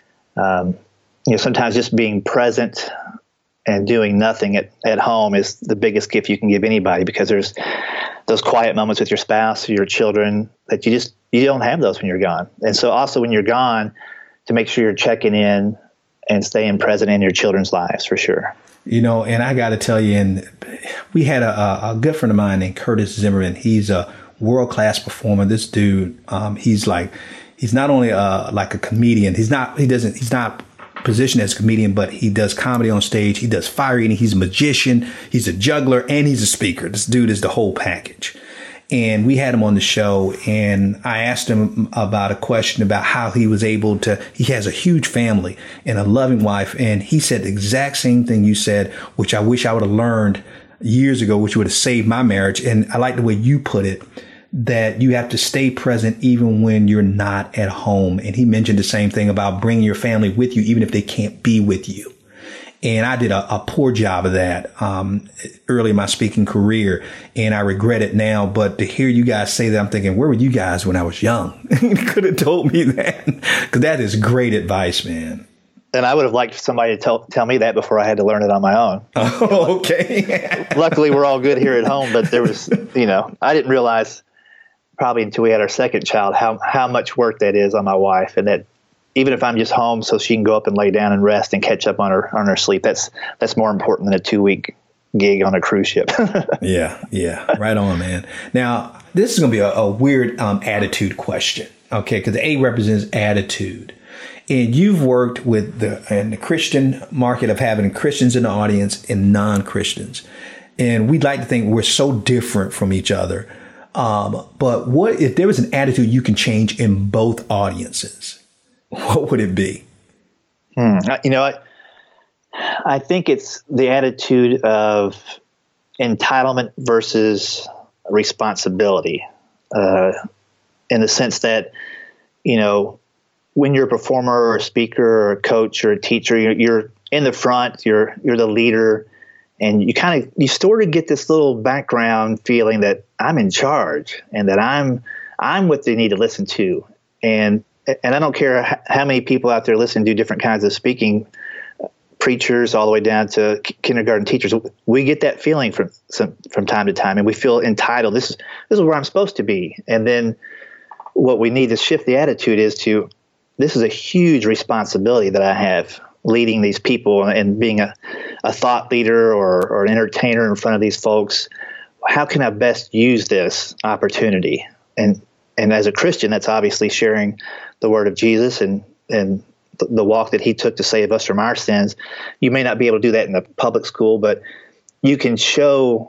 Um, you know, sometimes just being present and doing nothing at, at home is the biggest gift you can give anybody, because there's those quiet moments with your spouse or your children that you just, you don't have those when you're gone. And so also when you're gone, to make sure you're checking in and staying present in your children's lives, for sure. You know, and I got to tell you, and we had a, a good friend of mine named Curtis Zimmerman. He's a world-class performer. This dude, um, he's like, he's not only uh, like a comedian. He's not, he doesn't, he's not positioned as a comedian, but he does comedy on stage. He does fire eating. He's a magician. He's a juggler, and he's a speaker. This dude is the whole package. And we had him on the show, and I asked him about a question about how he was able to, he has a huge family and a loving wife. And he said the exact same thing you said, which I wish I would have learned years ago, which would have saved my marriage. And I like the way you put it, that you have to stay present even when you're not at home. And he mentioned the same thing about bringing your family with you, even if they can't be with you. And I did a, a poor job of that um, early in my speaking career, and I regret it now. But to hear you guys say that, I'm thinking, where were you guys when I was young? You could have told me that, because that is great advice, man. And I would have liked somebody to tell, tell me that before I had to learn it on my own. Oh, okay. Luckily, we're all good here at home, but there was, you know, I didn't realize probably until we had our second child how, how much work that is on my wife, and that even if I'm just home so she can go up and lay down and rest and catch up on her on her sleep, that's that's more important than a two week gig on a cruise ship. yeah, yeah, right on, man. Now this is going to be a, a weird um, attitude question, okay? Because the A represents attitude, and you've worked with the in the Christian market of having Christians in the audience and non-Christians, and we'd like to think we're so different from each other. Um, but what if there was an attitude you can change in both audiences? What would it be? Hmm. You know, I, I think it's the attitude of entitlement versus responsibility, uh, in the sense that, you know, when you're a performer or a speaker or a coach or a teacher, you're, you're in the front, you're you're the leader, and you kind of you sort of get this little background feeling that I'm in charge and that I'm I'm what they need to listen to. And And I don't care how many people out there listen to different kinds of speaking, preachers all the way down to kindergarten teachers. We get that feeling from some, from time to time, and we feel entitled. This is this is where I'm supposed to be. And then what we need to shift the attitude is to, this is a huge responsibility that I have, leading these people and being a, a thought leader or, or an entertainer in front of these folks. How can I best use this opportunity? And and as a Christian, that's obviously sharing the word of Jesus and, and the walk that he took to save us from our sins. You may not be able to do that in the public school, but you can show,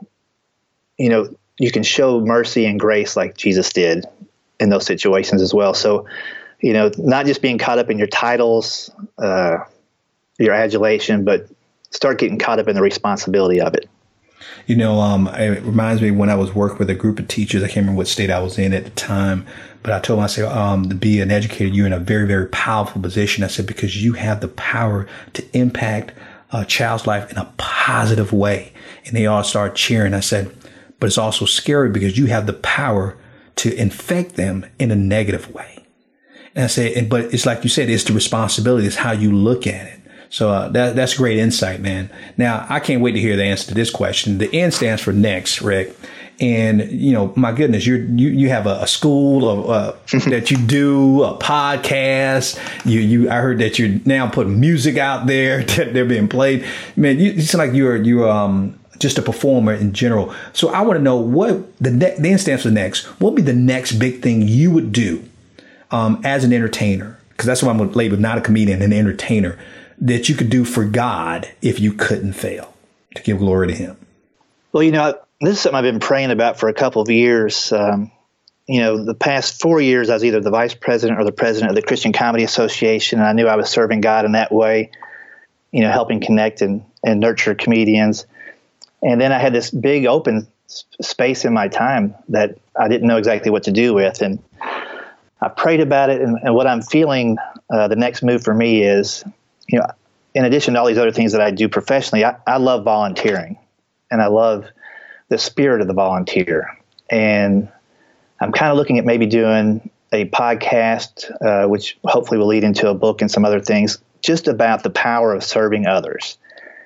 you know, you can show mercy and grace like Jesus did in those situations as well. So, you know, not just being caught up in your titles, uh, your adulation, but start getting caught up in the responsibility of it. You know, um, it reminds me when I was working with a group of teachers. I can't remember what state I was in at the time, but I told them, I said, um, to be an educator, you're in a very, very powerful position. I said, because you have the power to impact a child's life in a positive way. And they all started cheering. I said, but it's also scary because you have the power to infect them in a negative way. And I said, but it's like you said, it's the responsibility. It's how you look at it. So uh, that, that's great insight, man. Now, I can't wait to hear the answer to this question. The N stands for next, Rick. And, you know, my goodness, you're, you you have a, a school of, uh, that you do, a podcast. You, you, I heard that you're now putting music out there that they're being played. Man, you, you seem like you're, you're, um, just a performer in general. So I want to know what the, ne- the N stands for next. What would be the next big thing you would do, um, as an entertainer? Because that's what I'm going to label, not a comedian, an entertainer, that you could do for God if you couldn't fail, to give glory to him. Well, you know, this is something I've been praying about for a couple of years. Um, you know, the past four years, I was either the vice president or the president of the Christian Comedy Association, and I knew I was serving God in that way, you know, helping connect and, and nurture comedians. And then I had this big open space in my time that I didn't know exactly what to do with. And I prayed about it, and, and what I'm feeling uh, the next move for me is, you know, in addition to all these other things that I do professionally, I, I love volunteering, and I love the spirit of the volunteer. And I'm kind of looking at maybe doing a podcast, uh, which hopefully will lead into a book and some other things, just about the power of serving others.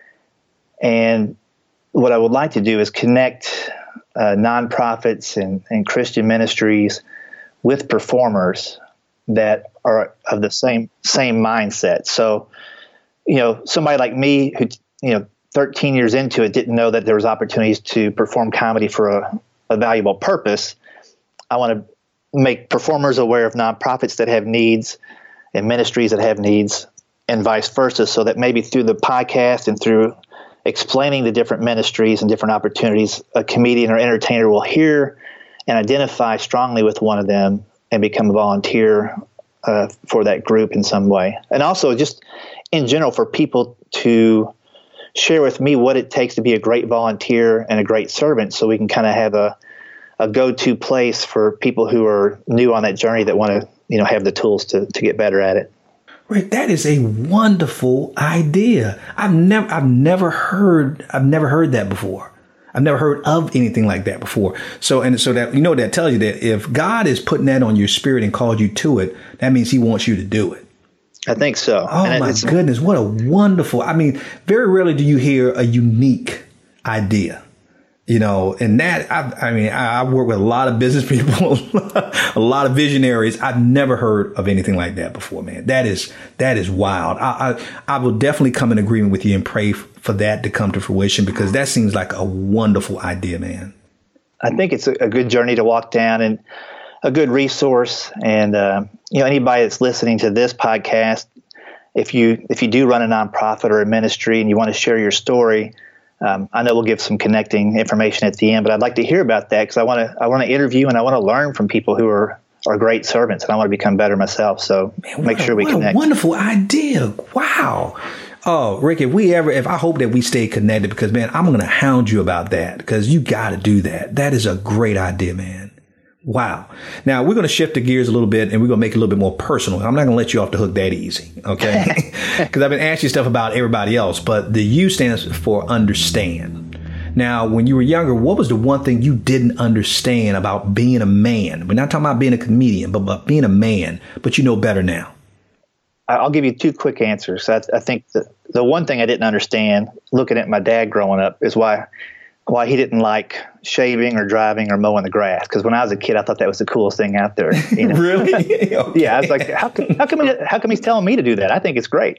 And what I would like to do is connect uh, nonprofits and, and Christian ministries with performers that are of the same same mindset. So, you know, somebody like me who, you know, thirteen years into it didn't know that there was opportunities to perform comedy for a, a valuable purpose. I want to make performers aware of nonprofits that have needs and ministries that have needs and vice versa, so that maybe through the podcast and through explaining the different ministries and different opportunities, a comedian or entertainer will hear and identify strongly with one of them and become a volunteer uh, for that group in some way. And also just in general for people to share with me what it takes to be a great volunteer and a great servant, so we can kind of have a a go-to place for people who are new on that journey that want to, you know, have the tools to, to get better at it. Rick, that is a wonderful idea. I've never, I've never heard, I've never heard that before. I've never heard of anything like that before. So, and so that, you know, that tells you that if God is putting that on your spirit and called you to it, that means he wants you to do it. I think so. Oh, and my goodness. What a wonderful, I mean, very rarely do you hear a unique idea. You know, and that, I, I mean, I, I work with a lot of business people, a lot of visionaries. I've never heard of anything like that before, man. That is, that is wild. I, I, I will definitely come in agreement with you and pray f- for that to come to fruition, because that seems like a wonderful idea, man. I think it's a, a good journey to walk down and a good resource. And, uh, you know, anybody that's listening to this podcast, if you, if you do run a nonprofit or a ministry and you want to share your story, Um, I know we'll give some connecting information at the end, but I'd like to hear about that, because I want to I want to interview and I want to learn from people who are, are great servants, and I want to become better myself. So Man, make sure a, we what connect. A wonderful idea! Wow. Oh, Rick, if we ever, if I hope that we stay connected, because man, I'm going to hound you about that, because you got to do that. That is a great idea, man. Wow. Now we're going to shift the gears a little bit, and we're going to make it a little bit more personal. I'm not going to let you off the hook that easy. Okay. Because I've been asking you stuff about everybody else, but the U stands for understand. Now, when you were younger, what was the one thing you didn't understand about being a man? We're not talking about being a comedian, but about being a man, but you know better now. I'll give you two quick answers. I, I think the, the one thing I didn't understand looking at my dad growing up is why why he didn't like shaving or driving or mowing the grass. Because when I was a kid, I thought that was the coolest thing out there. You know? Really? Okay. Yeah, I was like, how come, how come, he, how come he's telling me to do that? I think it's great.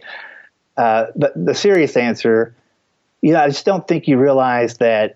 Uh, but the serious answer, you know, I just don't think you realize that,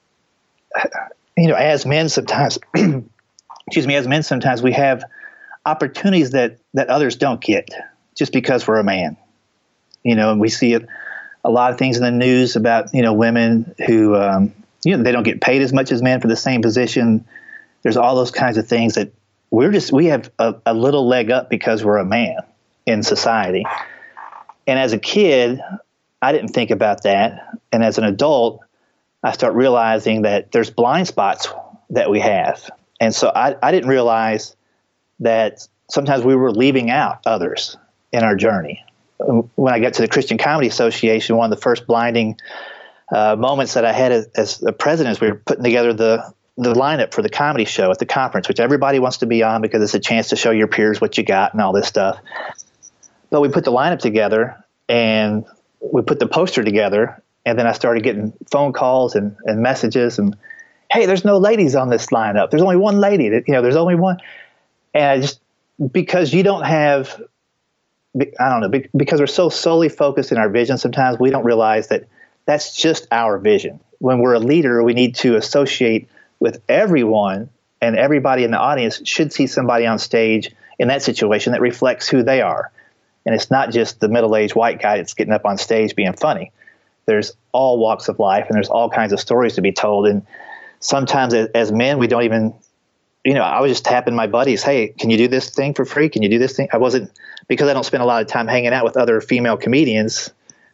you know, as men sometimes, excuse me, as men sometimes we have opportunities that, that others don't get just because we're a man. You know, and we see it. A lot of things in the news about, you know, women who, um, you know, they don't get paid as much as men for the same position. There's all those kinds of things that we're just, we have a, a little leg up because we're a man in society. And as a kid, I didn't think about that. And as an adult, I start realizing that there's blind spots that we have. And so I, I didn't realize that sometimes we were leaving out others in our journey. When I got to the Christian Comedy Association, one of the first blinding uh, moments that I had as, as the president is we were putting together the, the lineup for the comedy show at the conference, which everybody wants to be on because it's a chance to show your peers what you got and all this stuff. But we put the lineup together and we put the poster together, and then I started getting phone calls and, and messages and, hey, there's no ladies on this lineup. There's only one lady. That, you know, there's only one. And I just, because you don't have – I don't know, because we're so solely focused in our vision, sometimes we don't realize that that's just our vision. When we're a leader, we need to associate with everyone, and everybody in the audience should see somebody on stage in that situation that reflects who they are. And it's not just the middle-aged white guy that's getting up on stage being funny. There's all walks of life, and there's all kinds of stories to be told. And sometimes as men, we don't even, you know, I was just tapping my buddies, hey, can you do this thing for free? Can you do this thing? I wasn't, because I don't spend a lot of time hanging out with other female comedians,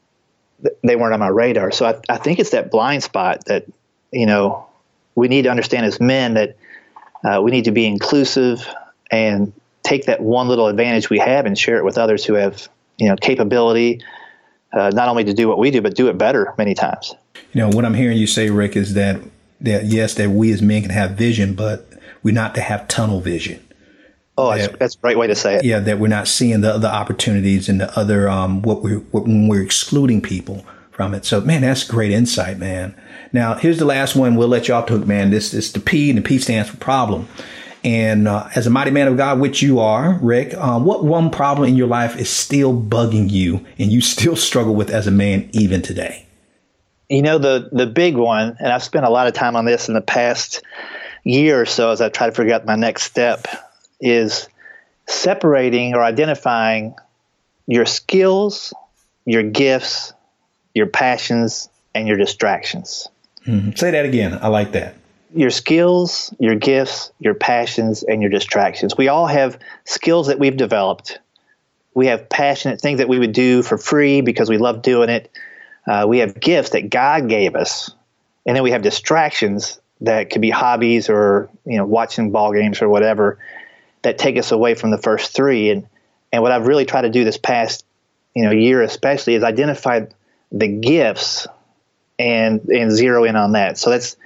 they weren't on my radar. So I, I think it's that blind spot that, you know, we need to understand as men that uh, we need to be inclusive and take that one little advantage we have and share it with others who have, you know, capability, uh, not only to do what we do, but do it better many times. You know, what I'm hearing you say, Rick, is that, that yes, that we as men can have vision, but we're not to have tunnel vision. Oh, that's, that's a great way to say it. Yeah, that we're not seeing the other opportunities and the other, um, what we're, what, when we're excluding people from it. So, man, that's great insight, man. Now, here's the last one. We'll let you off the hook, man. This is the P, and the P stands for problem. And uh, as a mighty man of God, which you are, Rick, uh, what one problem in your life is still bugging you and you still struggle with as a man even today? You know, the, the big one, and I've spent a lot of time on this in the past year or so as I try to figure out my next step, is separating or identifying your skills, your gifts, your passions, and your distractions. Mm-hmm. Say that again. I like that. Your skills, your gifts, your passions, and your distractions. We all have skills that we've developed. We have passionate things that we would do for free because we love doing it. Uh, we have gifts that God gave us. And then we have distractions that could be hobbies or, you know, watching ball games or whatever that take us away from the first three. And and what I've really tried to do this past, you know, year especially is identify the gifts and and zero in on that. So that's,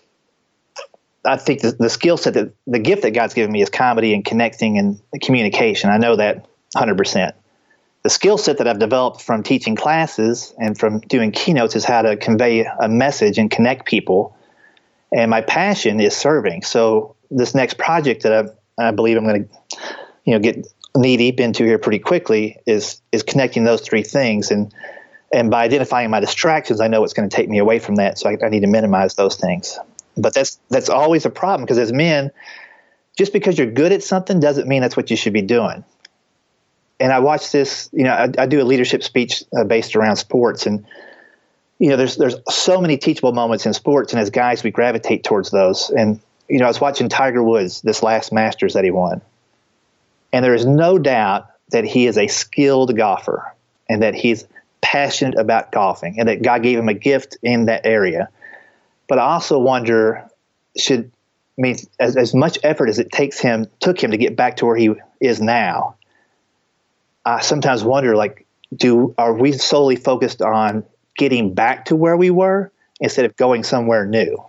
I think the, the skill set, that the gift that God's given me is comedy and connecting and communication. I know that one hundred percent. The skill set that I've developed from teaching classes and from doing keynotes is how to convey a message and connect people. And my passion is serving. So this next project that I I believe I'm going to, you know, get knee deep into here pretty quickly is is connecting those three things. And and by identifying my distractions, I know it's going to take me away from that. So I, I need to minimize those things. But that's that's always a problem, because as men, just because you're good at something doesn't mean that's what you should be doing. And I watch this, you know, I, I do a leadership speech uh, based around sports, and you know, there's there's so many teachable moments in sports, and as guys, we gravitate towards those. And you know, I was watching Tiger Woods, this last Masters that he won. And there is no doubt that he is a skilled golfer and that he's passionate about golfing and that God gave him a gift in that area. But I also wonder, should, I mean, as, as much effort as it takes him, took him to get back to where he is now, I sometimes wonder, like, do, are we solely focused on getting back to where we were instead of going somewhere new?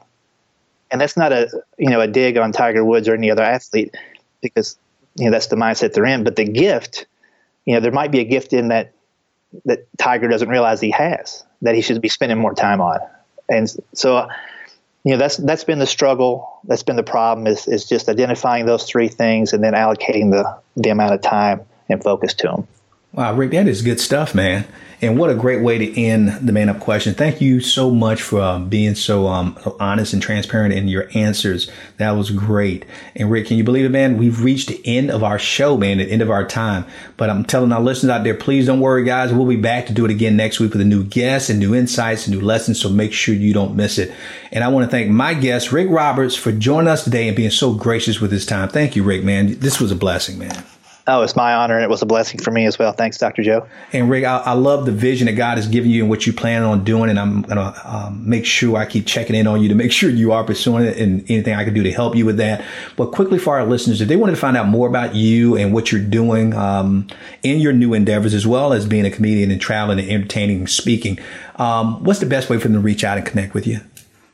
And that's not a, you know, a dig on Tiger Woods or any other athlete, because, you know, that's the mindset they're in. But the gift, you know, there might be a gift in that that Tiger doesn't realize he has, that he should be spending more time on. And so, you know, that's that's been the struggle. That's been the problem, is is just identifying those three things and then allocating the, the amount of time and focus to them. Wow, Rick, that is good stuff, man. And what a great way to end the Man Up question. Thank you so much for uh, being so um, honest and transparent in your answers. That was great. And Rick, can you believe it, man? We've reached the end of our show, man, the end of our time. But I'm telling our listeners out there, please don't worry, guys. We'll be back to do it again next week with a new guest and new insights and new lessons. So make sure you don't miss it. And I want to thank my guest, Rick Roberts, for joining us today and being so gracious with his time. Thank you, Rick, man. This was a blessing, man. Oh, it's my honor, and it was a blessing for me as well. Thanks, Doctor Joe. And Rick, I, I love the vision that God has given you and what you plan on doing. And I'm going to um, make sure I keep checking in on you to make sure you are pursuing it, and anything I can do to help you with that. But quickly, for our listeners, if they wanted to find out more about you and what you're doing um, in your new endeavors, as well as being a comedian and traveling and entertaining and speaking, um, what's the best way for them to reach out and connect with you?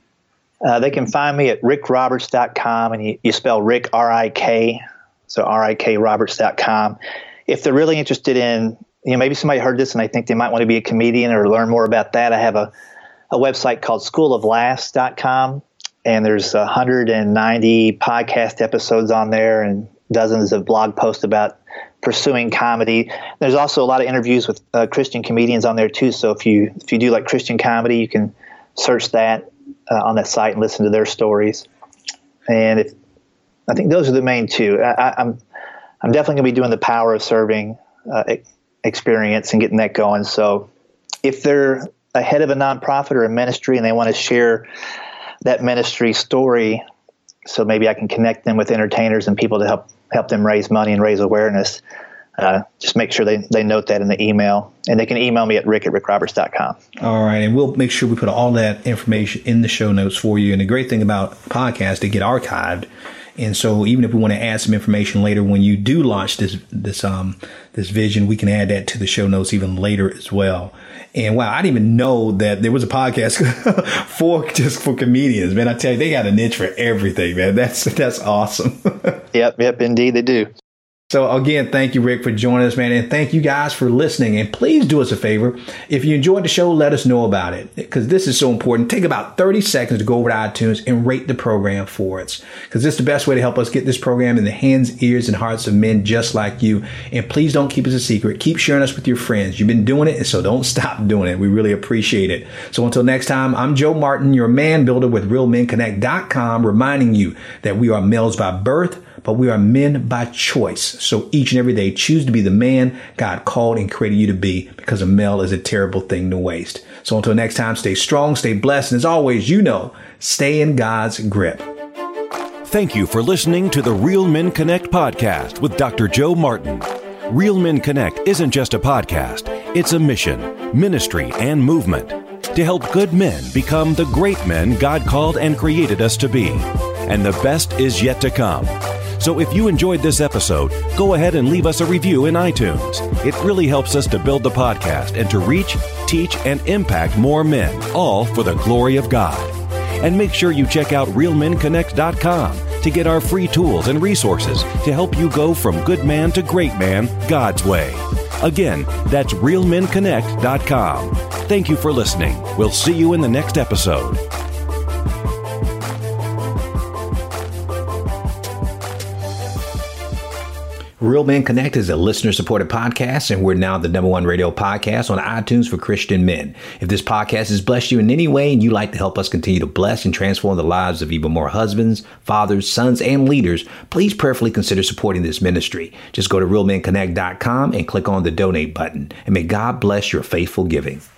Uh, they can find me at rick roberts dot com, and you, you spell Rick, R I K, so R I K Roberts dot com. If they're really interested in, you know, maybe somebody heard this and they think they might want to be a comedian or learn more about that, I have a, a website called school of laughs dot com, and there's one hundred ninety podcast episodes on there and dozens of blog posts about pursuing comedy. There's also a lot of interviews with uh, Christian comedians on there too, so if you if you do like Christian comedy, you can search that uh, on that site and listen to their stories. And if I think those are the main two. I, I'm I'm definitely going to be doing the Power of Serving uh, experience and getting that going. So if they're a head of a nonprofit or a ministry and they want to share that ministry story, so maybe I can connect them with entertainers and people to help help them raise money and raise awareness, uh, just make sure they, they note that in the email. And they can email me at rick at rick roberts dot com. All right. And we'll make sure we put all that information in the show notes for you. And the great thing about podcasts, they get archived. And so even if we want to add some information later when you do launch this this um this vision, we can add that to the show notes even later as well. And wow, I didn't even know that there was a podcast for just for comedians, man. I tell you, they got a niche for everything, man. That's that's awesome. Yep, yep, indeed they do. So again, thank you, Rick, for joining us, man. And thank you guys for listening. And please do us a favor. If you enjoyed the show, let us know about it, because this is so important. Take about thirty seconds to go over to iTunes and rate the program for us, because this is the best way to help us get this program in the hands, ears, and hearts of men just like you. And please don't keep us a secret. Keep sharing us with your friends. You've been doing it, and so don't stop doing it. We really appreciate it. So until next time, I'm Joe Martin, your man builder with real men connect dot com, reminding you that we are males by birth, but we are men by choice. So each and every day, choose to be the man God called and created you to be, because a male is a terrible thing to waste. So until next time, stay strong, stay blessed, and as always, you know, stay in God's grip. Thank you for listening to the Real Men Connect podcast with Doctor Joe Martin. Real Men Connect isn't just a podcast. It's a mission, ministry, and movement to help good men become the great men God called and created us to be. And the best is yet to come. So if you enjoyed this episode, go ahead and leave us a review in iTunes. It really helps us to build the podcast and to reach, teach, and impact more men, all for the glory of God. And make sure you check out real men connect dot com to get our free tools and resources to help you go from good man to great man God's way. Again, that's real men connect dot com. Thank you for listening. We'll see you in the next episode. Real Men Connect is a listener-supported podcast, and we're now the number one radio podcast on iTunes for Christian men. If this podcast has blessed you in any way and you'd like to help us continue to bless and transform the lives of even more husbands, fathers, sons, and leaders, please prayerfully consider supporting this ministry. Just go to real men connect dot com and click on the donate button, and may God bless your faithful giving.